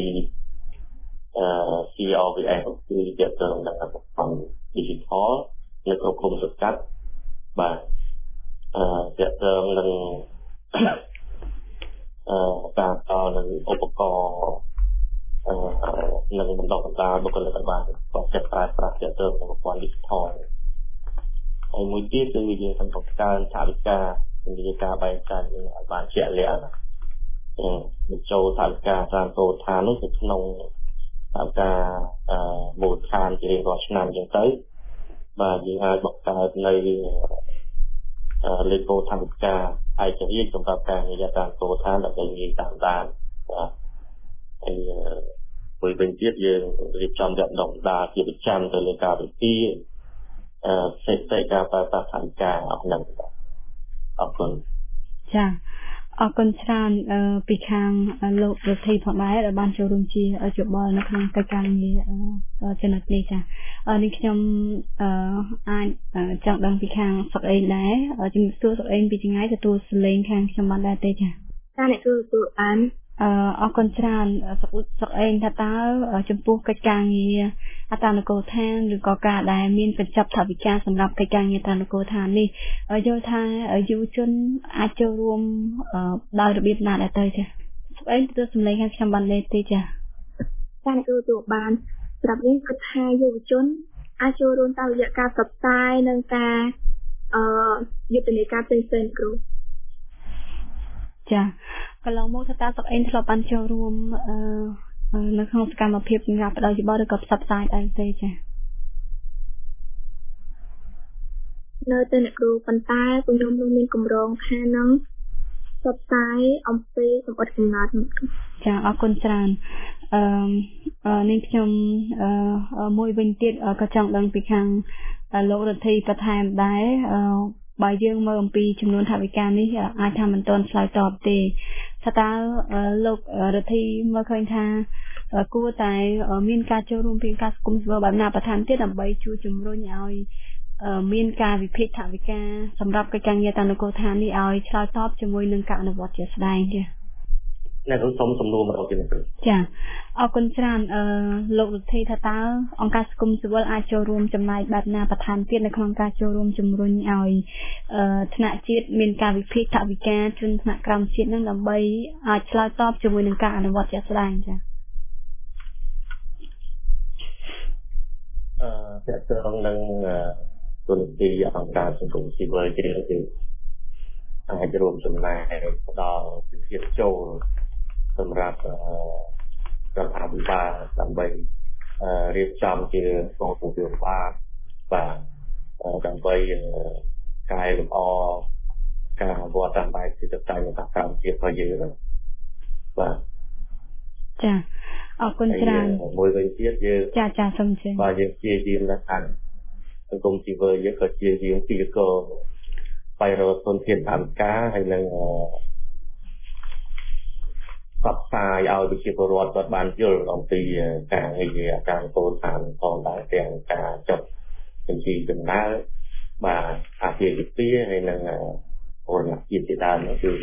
CRVS គឺជាទៅនឹងប្រព័ន្ធ digital នៅក្នុងគុំសង្កាត់បាទជាទៅនឹងការតនឹងឧបករណ៍នឹងបណ្ដុះបណ្ដាលបុគ្គលិកឲ្យបានក៏ចេះប្រើប្រាស់ជាទៅក្នុងប្រព័ន្ធ digital ហើយមួយទៀតគឺយើងต้องបង្កើនថវិកាពីការបែងចែកឲ្យបានជាក់លាក់បញ្ចូលថវិកាតាមគោលឋាននោះទៅក្នុងថវិកាមូលដ្ឋានជារៀងរាល់ឆ្នាំអញ្ចឹងទៅបាទយើងអាចបង្កើតនៅលេខកូដថវិកាឯករាជ្យសម្រាប់ការងារតាមគោលឋានដើម្បីងាយតាមដានបាទហើយមួយវិញទៀតយើងរៀបចំរដំដាលជាប្រចាំទៅលើការវិភាគសេដ្ឋកិច្ចការប្រើប្រាស់ថវិកាអស់ហ្នឹងអរគុណចាអរគុណច្រើនពីខាងលោករដ្ឋីផងដែរដែលបានចូលរួមជាយោបល់នៅក្នុងកិច្ចការងារចំណុចនេះចានេះខ្ញុំអាចចង់ដឹងពីខាងសុកអេងដែរជំរាបសួរសុកអេងពីចម្ងាយទទួលសលេងខាងខ្ញុំបានដែរទេចាអ្នកទទួលបានអរគុណច្រើនសុកអេងថាតើចំពោះកិច្ចការងារអតានុកូលដ្ឋានឬក៏ការដែលមានកញ្ចប់ថវិកាសម្រាប់កិច្ចការងារអតានុកូលដ្ឋាននេះយល់ថាយុវជនអាចចូលរួមដោយរបៀបណាដែរទៅចាសុកអេងទទួលសម្លេងខាងខ្ញុំបានទេចាអ្នកទទួលបានស្រាប់នេះគិតថាយុវជនអាចចូលរួមតាមរយៈការផ្សព្វផ្សាយនិងការយុទ្ធនាការផ្សេងៗគ្រូចាកន្លងមកថាតើសុកអេងធ្លាប់បានចូលរួមនៅក្នុងសកម្មភាពសម្រាប់ផ្ដល់យោបល់ឬក៏ផ្សព្វផ្សាយអីទេចានៅតែអ្នកគ្រូប៉ុន្តែខ្ញុំនឹងមានកម្រងថានឹងផ្សព្វផ្សាយអំពីសម្បត្តិកំណត់ចាអរគុណច្រើននេះខ្ញុំមួយវិញទៀតក៏ចង់ដឹងពីខាងលោករដ្ឋីបន្ថែមដែរបើយើងមើលអំពីចំនួនថវិកានេះអាចថាមិនទាន់ឆ្លើយតបទេថាតើលោករដ្ឋីមើលឃើញថាគួរតែមានការចូលរួមពីការសង្គមស៊ីវិលបែបណាបន្ថែមទៀតដើម្បីជួយជំរុញឲ្យមានការវិភាគថវិកាសម្រាប់កិច្ចការងារតាមនគរឋាននេះឲ្យឆ្លើយតបជាមួយនឹងការអនុវត្តជាក់ស្ដែងចាអ្នកសូមសំណួរមកពីនេះចាអរគុណច្រើនលោករដ្ឋីថាតើអង្គការសង្គមស៊ីវិលអាចចូលរួមចំណាយបែបណាបន្ថែមទៀតនៅក្នុងការចូលរួមជំរុញឲ្យថ្នាក់ជាតិមានការវិភាគថវិកាជូនថ្នាក់ក្រោមជាតិនឹងដើម្បីអាចឆ្លើយតបជាមួយនឹងការអនុវត្តជាក់ស្ដែងចាតើតើនឹងទូនាទីអង្គការសង្គមស៊ីវិលជាគឺអាចរួមចំណែកផ្ដល់វិភាគចូលសម្រាប់រដ្ឋាភិបាលដើម្បីរៀបចំជាកងទ័ពបាទដើម្បីកែលម្អការអនុវត្តតាមបែបជាតៃរបស់កម្មជាតិរបស់យើងបាទចាអរគុណច្រើនមួយវិញទៀតយើងចាសូមជឿបាទយើងជាយាមនៅខាងសង្គមស៊ីវិលយើងក៏ជាយាមពីកោបៃរត់ទុនធានតាមការហើយនឹងផ្សព្វផ្សាយឲ្យប្រជាពលរដ្ឋគាត់បានយល់អំពីការងារការកូនតាមផងដែរទាំងការចុះបញ្ជីដំណើរបាទអាពាហ៍ពិពាហ៍ហើយនឹងពលរដ្ឋជាដើមនោះគឺ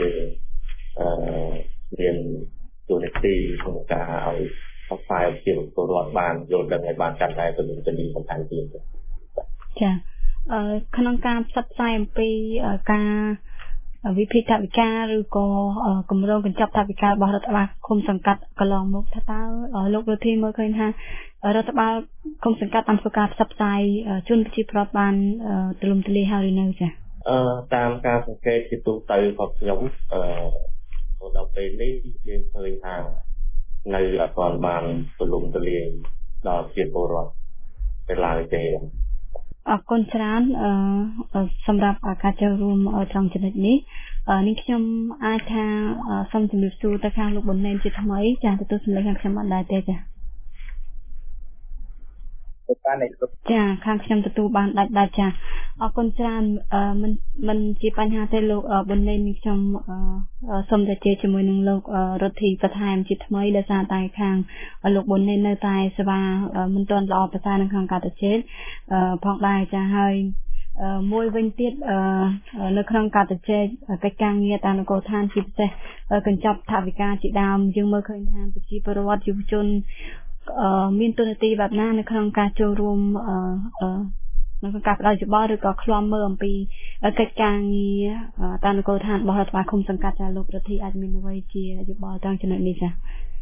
មានទូនាទីក្នុងការឲ្យផ្សព្វផ្សាយប្រជាពលរដ្ឋបានយល់ដឹងឲ្យបានកាន់តែទូនាទីសំខាន់ទៀតចាក្នុងការផ្សព្វផ្សាយអំពីការវិភាគថវិកាឬក៏គម្រោងកញ្ចប់ថវិការបស់រដ្ឋបាលឃុំសង្កាត់កន្លងមកថាតើលោករដ្ឋាភិបាលមើលឃើញថារដ្ឋបាលឃុំសង្កាត់បានធ្វើការផ្សព្វផ្សាយជូនប្រជាពលរដ្ឋបានទូលំទូលាយហើយឬនៅចាតាមការសង្កេតជាទូទៅរបស់ខ្ញុំដល់ពេលនេះយើងឃើញថានៅអត់ទាន់បានទូលំទូលាយដល់ប្រជាពលរដ្ឋទៅឡើយទេអរគុណច្រើនសម្រាប់ការចូលរួមtrongចំណុចនេះនេះខ្ញុំអាចថាសូមជម្រាបសួរទៅខាងលោកប៊ុនណេនជាថ្មីចាទទួលសម្លេងខាងខ្ញុំបានដែរទេចាបានឯកចាខាងខ្ញុំទទួលបានដាច់ចាអរគុណច្រើនមិនជាបញ្ហាទេលោកប៊ុនលេងខ្ញុំសូមតែជែកជាមួយនឹងលោករដ្ឋីបន្ថែមជាថ្មីដោយសារតែខាងលោកប៊ុនលេងនៅតែសេវាមិនទាន់ល្អប្រសើរនៅក្នុងការទៅជែកផងដែរចាហើយមួយវិញទៀតនៅក្នុងការទៅជែកកិច្ចការងារតាមនគរឋានជាពិសេសកញ្ចប់ថវិកាជាដើមយើងមើលឃើញថាប្រជាពលរដ្ឋយុវជនមានទូនាទីបែបណានៅក្នុងការចូលរួមនៅក្នុងការផ្ដល់យោបល់ឬក៏ឃ្លាំមើលអំពីកិច្ចការងារតាមនគរឋានរបស់រដ្ឋបាលឃុំសង្កាត់ចាលោករដ្ឋីអាចមានអ្វីជាយោបល់តាមចំណុចនេះចា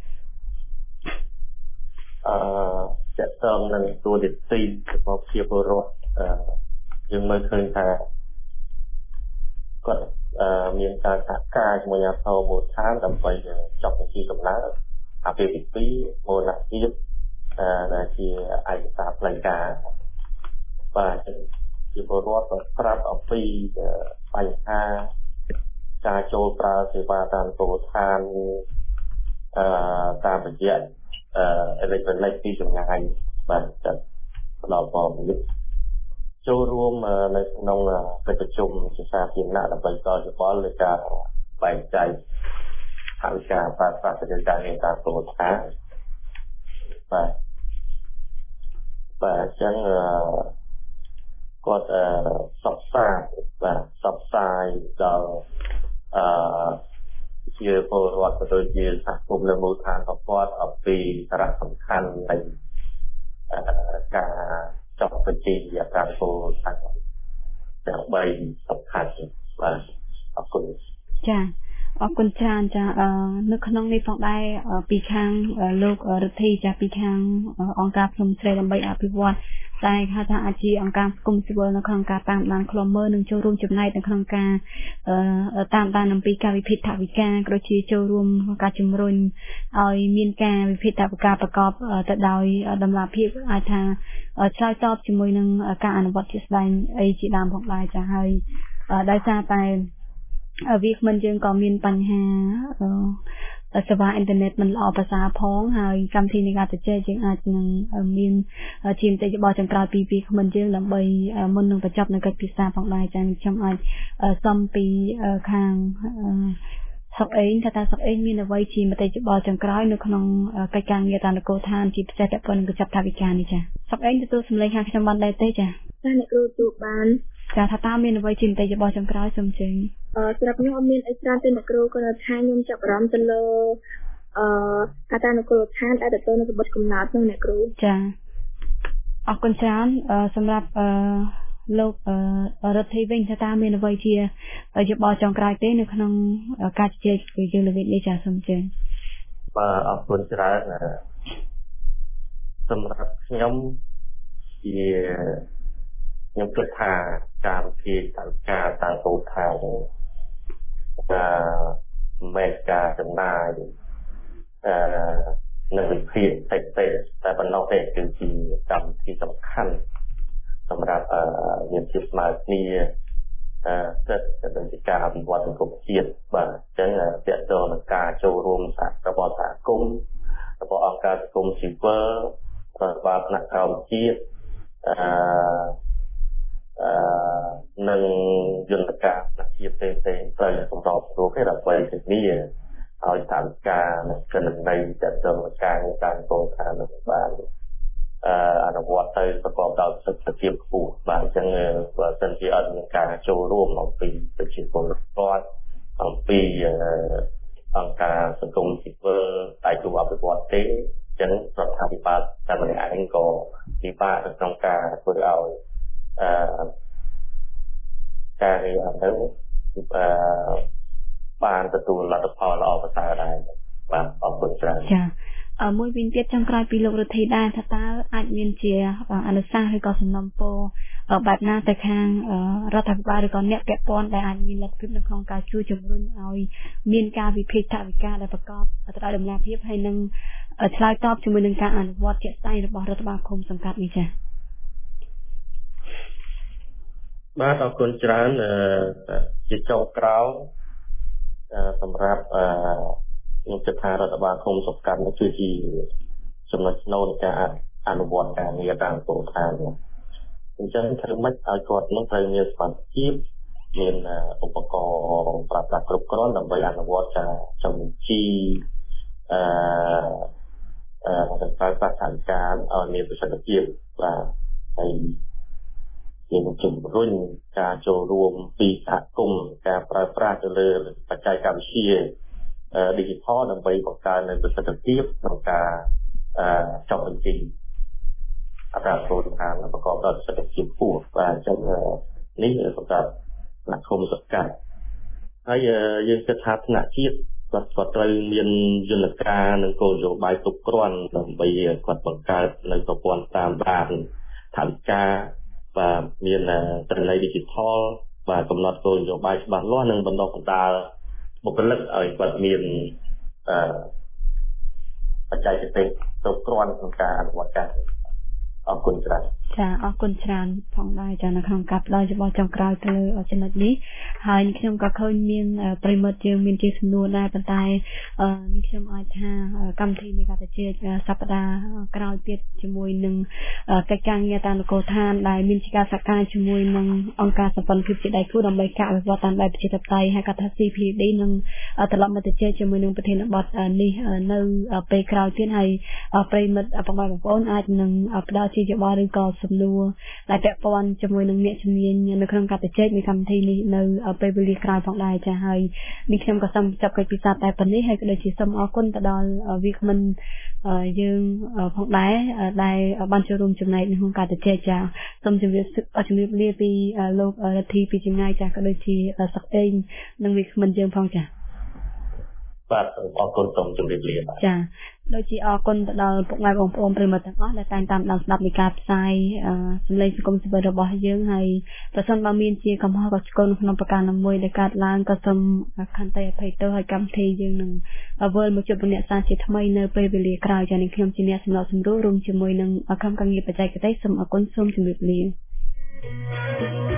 តកតងនឹងទូនាទីរបស់ប្រជាពលរដ្ឋយើងមើលឃើញថាគាត់មានការសហការជាមួយអាជ្ញាធរមូលដ្ឋានដើម្បីចុះបញ្ជីកំណើតអាពាហ៍ពិពាហ៍មរណភាពដែលជាឯកសារផ្លូវការបាទជាពលរដ្ឋប្រាប់អំពីបញ្ហាការចូលប្រើសេវាតាមមូលដ្ឋានតាមរយៈអេឡិចត្រូនិកពីចម្ងាយបាទផ្ដល់ព័ត៌មានចូលរួមនៅក្នុងកិច្ចប្រជុំជាសាធារណៈដើម្បីផ្ដល់យោបល់លើការបែងចែកថវិកាប្រើប្រាស់ទៅលើការងារតាមមូលដ្ឋានបាទអញ្ចឹងគាត់សបផ្សាយបាទសបផ្សាយដល់ជាពលរដ្ឋក៏ដូចជាសហគមន៍នៅមូលដ្ឋានរបស់គាត់អំពីសារៈសំខាន់នៃការចុះបញ្ជីអត្រាពលរដ្ឋទាំង3សំខាន់បាទអរគុណចាអរគុណច្រើនចានៅក្នុងនេះផងដែរពីខាងលោករដ្ឋីចាពីខាងអង្គការភ្នំស្រីដើម្បីអភិវឌ្ឍតែហៅថាអាចជាអង្គការគុំស៊ីវិលនៅក្នុងការតាមដានឃ្លាំមើលនិងចូលរួមចំណែកនៅក្នុងការតាមដានអំពីការវិភាគថវិកាក៏ដូចជាចូលរួមការជំរុញឲ្យមានការវិភាគថវិកាប្រកបទៅដោយតម្លាភាពអាចថាឆ្លើយតបជាមួយនឹងការអនុវត្តជាក់ស្ដែងអីជាដើមផងដែរចាហើយដោយសារតែវាគ្មិនយើងក៏មានបញ្ហាសេវាអ៊ីនធឺណិតមិនល្អប្រសើរផងហើយកម្មវិធីនៃការជជែកយើងអាចនឹងមានជាមតិយោបល់ចុងក្រោយពីវាគ្មិនយើងដើម្បីមុននឹងបញ្ចប់នៅកិច្ចពិសាផងដែរចា៎ខ្ញុំអាចសុំពីខាងសុកអេងថាសុកអេងមានអ្វីជាមតិយោបល់ចុងក្រោយនៅក្នុងកិច្ចការងារតាមនគរឋានជាពិសេសតែប៉ុណ្្នឹងកញ្ចប់ថវិកានេះចា៎សុកអេងទទួលសម្លេងខាងខ្ញុំបានដែរទេចា៎អ្នកគ្រូទូបានចាថាតើមានអ្វីជាមតិយោបល់ចុងក្រោយសូមជើញសម្រាប់ខ្ញុំអត់មានអីច្រើនទេអ្នកគ្រូគាត់ថាខ្ញុំចាប់អារម្មណ៍ទៅលើការតាមនគរឋានដែលទទួលនៅសម្បត្តិកំណត់នោះអ្នកគ្រូចាអរគុណច្រើនសម្រាប់លោករដ្ឋីវិញថាតើមានអ្វីជាយោបល់ចុងក្រោយទេនៅក្នុងការជជែកយើងល្ងាចនេះចាសូមជើញបាទអរគុណច្រើនសម្រាប់ខ្ញុំជាខ្ញុំគិតថាការវិភាគថវិកាតាមមូលដ្ឋានមេការចំណាយនៅវិភាគតិចតែប៉ុណ្ណោះទេគឺជាកម្មវិធីសំខាន់សម្រាប់មានភាពស្មើគ្នាសិទ្ធិទៅការអភិវឌ្ឍសង្គមជាតិបាទអញ្ចឹងទាក់ទងនឹងការចូលរួមរបស់សហគមន៍របស់អង្គការសង្គមស៊ីវិលរបស់ថ្នាក់ក្រោមជាតិនិងយន្តការជាតិផ្សេងត្រូវសម្របខ្លួនគ្នាដើម្បីធានាឲ្យតាមការកិច្ចនៃចាត់ចែងការតាមគោលការណ៍របស់បានអនុវត្តទៅប្រកបដោយប្រសិទ្ធភាពខ្ពស់បាទអញ្ចឹងបើសិនជាអត់មានការចូលរួមអំពីប្រជាពលរដ្ឋអំពីអង្គការសង្គមស៊ីវិលដៃគូអភិវឌ្ឍទេអញ្ចឹងរដ្ឋាភិបាលតែម្នាក់ឯងក៏ពិបាកក្នុងការធ្វើឲ្យការរៀនទៅបានទទួលលទ្ធផលល្អប្រសើរដែរបាទអរគុណច្រើនចាមួយវិញទៀតចង់ក្រោយពីលោករដ្ឋីដែរថាតើអាចមានជាអនុសាសន៍ឬក៏សំណុំពរបែបណាទៅខាងរដ្ឋាភិបាលឬក៏អ្នកពាក់ព័ន្ធដែលអាចមានលទ្ធភាពនៅក្នុងការជួយជំរុញឲ្យមានការវិភាគថវិកាដែលប្រកបទៅដោយតម្លាភាពហើយនឹងឆ្លើយតបជាមួយនឹងការអនុវត្តជាក់ស្ដែងរបស់រដ្ឋបាលឃុំសង្កាត់នេះចា៎បាទអរគុណច្រើនជាចុងក្រោយសម្រាប់ខ្ញុំគិតថារដ្ឋបាលឃុំសង្កាត់នេះគឺជាចំណុចស្នូលនៃការអអនុវត្តការងារតាមគោលការណ៍អញ្ចឹងធ្វើម៉េចឲ្យគាត់នឹងត្រូវមានសមត្ថភាពមានឧបករណ៍ប្រើប្រាស់គ្រប់គ្រាន់ដើម្បីអនុវត្តការចំជីប្រើប្រាស់ថវិកាឲ្យមានប្រសិទ្ធភាពបាទហើយយើងជំរុញការចូលរួមពីសហគមន៍ការប្រើប្រាស់ទៅលើបច្ចេកវិទ្យាdigital ដើម្បីបង្កើននូវប្រសិទ្ធភាពក្នុងការចុះបញ្ជីអត្រាប្រូឋានប្រកបដោយប្រសិទ្ធភាពខ្ពស់បាទអញ្ចឹងនេះសម្រាប់សហគមន៍សកាត់ហើយយើងគិតថាថ្នាក់ជាតិគាត់ត្រូវមានយន្តការនិងគោលនយោបាយគ្រប់គ្រាន់ដើម្បីគាត់បង្កើតនៅប្រព័ន្ធតាមដានថវិកាបាទមានទិន្នន័យ digital បាទកំណត់គោលនយោបាយច្បាស់លាស់និងបណ្ដុះបណ្ដាលបុគ្គលិកឲ្យគាត់មានបច្ចេកទេសគ្រប់គ្រាន់ក្នុងការអនុវត្តការអរគុណច្រើនចាអរគុណច្រើនផងដែរចានៅក្នុងការផ្ដល់យោបល់ចុងក្រោយទៅលើចំណុចនេះហើយខ្ញុំក៏ឃើញមានប្រិមត្តយើងមានជាសំណួរដែរប៉ុន្តែនេះខ្ញុំអាចថាកម្មវិធីនៃការជជែកសប្តាហ៍ក្រោយទៀតជាមួយនឹងកិច្ចការងារតាមនគរឋានដែលមានជាការសហការជាមួយនឹងអង្គការសម្ព័ន្ធភាពជាដៃគូដើម្បីការអភិវឌ្ឍតាមបែបប្រជាធិបតេយ្យហើយក៏ថា CPD នឹងត្រឡប់មកជជែកជាមួយនឹងប្រធានបទនេះនៅពេលក្រោយទៀតហើយប្រិមត្តបងប្អូនអាចនឹងផ្ដល់ជាយោបល់ឬក៏សំណួរដែលពាក់ព័ន្ធជាមួយនឹងអ្នកជំនាញនៅក្នុងការជជែកនៃកម្មវិធីនេះនៅពេលវេលាក្រោយផងដែរចាហើយនេះខ្ញុំក៏សូមចាប់កិច្ចពិសាតែប៉ុណ្នេះហើយក៏ដូចជាសូមអរគុណទៅដល់វាគ្មិនយើងផងដែរដែលបានចូលរួមចំណែកក្នុងការជជែកចាសូមជម្រាបលាពីលោករដ្ឋីពីចម្ងាយចាក៏ដូចជាសកអេងនិងវាគ្មិនយើងផងចាបាទអរគុណសូមជម្រាបលាបាទចាដូចជាអរគុណទៅដល់ពុកម៉ែបងប្អូនប្រិយមិត្តទាំងអស់ដែលតាមដានស្ដាប់នៃការផ្សាយសម្លេងសង្គមស៊ីវិលរបស់យើងហើយប្រសិនបើមានជាកំហុសកឆ្កុលក្នុងប្រការណាមួយដែលកើតឡើងក៏សូមខន្តីអភ័យទោសឲ្យកម្មវិធីយើងនឹងវិលមកជួបអ្នកសាជាថ្មីនៅពេលវេលាក្រោយចានេះខ្ញុំជាអ្នកសម្របសម្រួលរួមជាមួយនឹងកម្មការងារបច្ចេកទេសសូមអរគុណសូមជម្រាបលា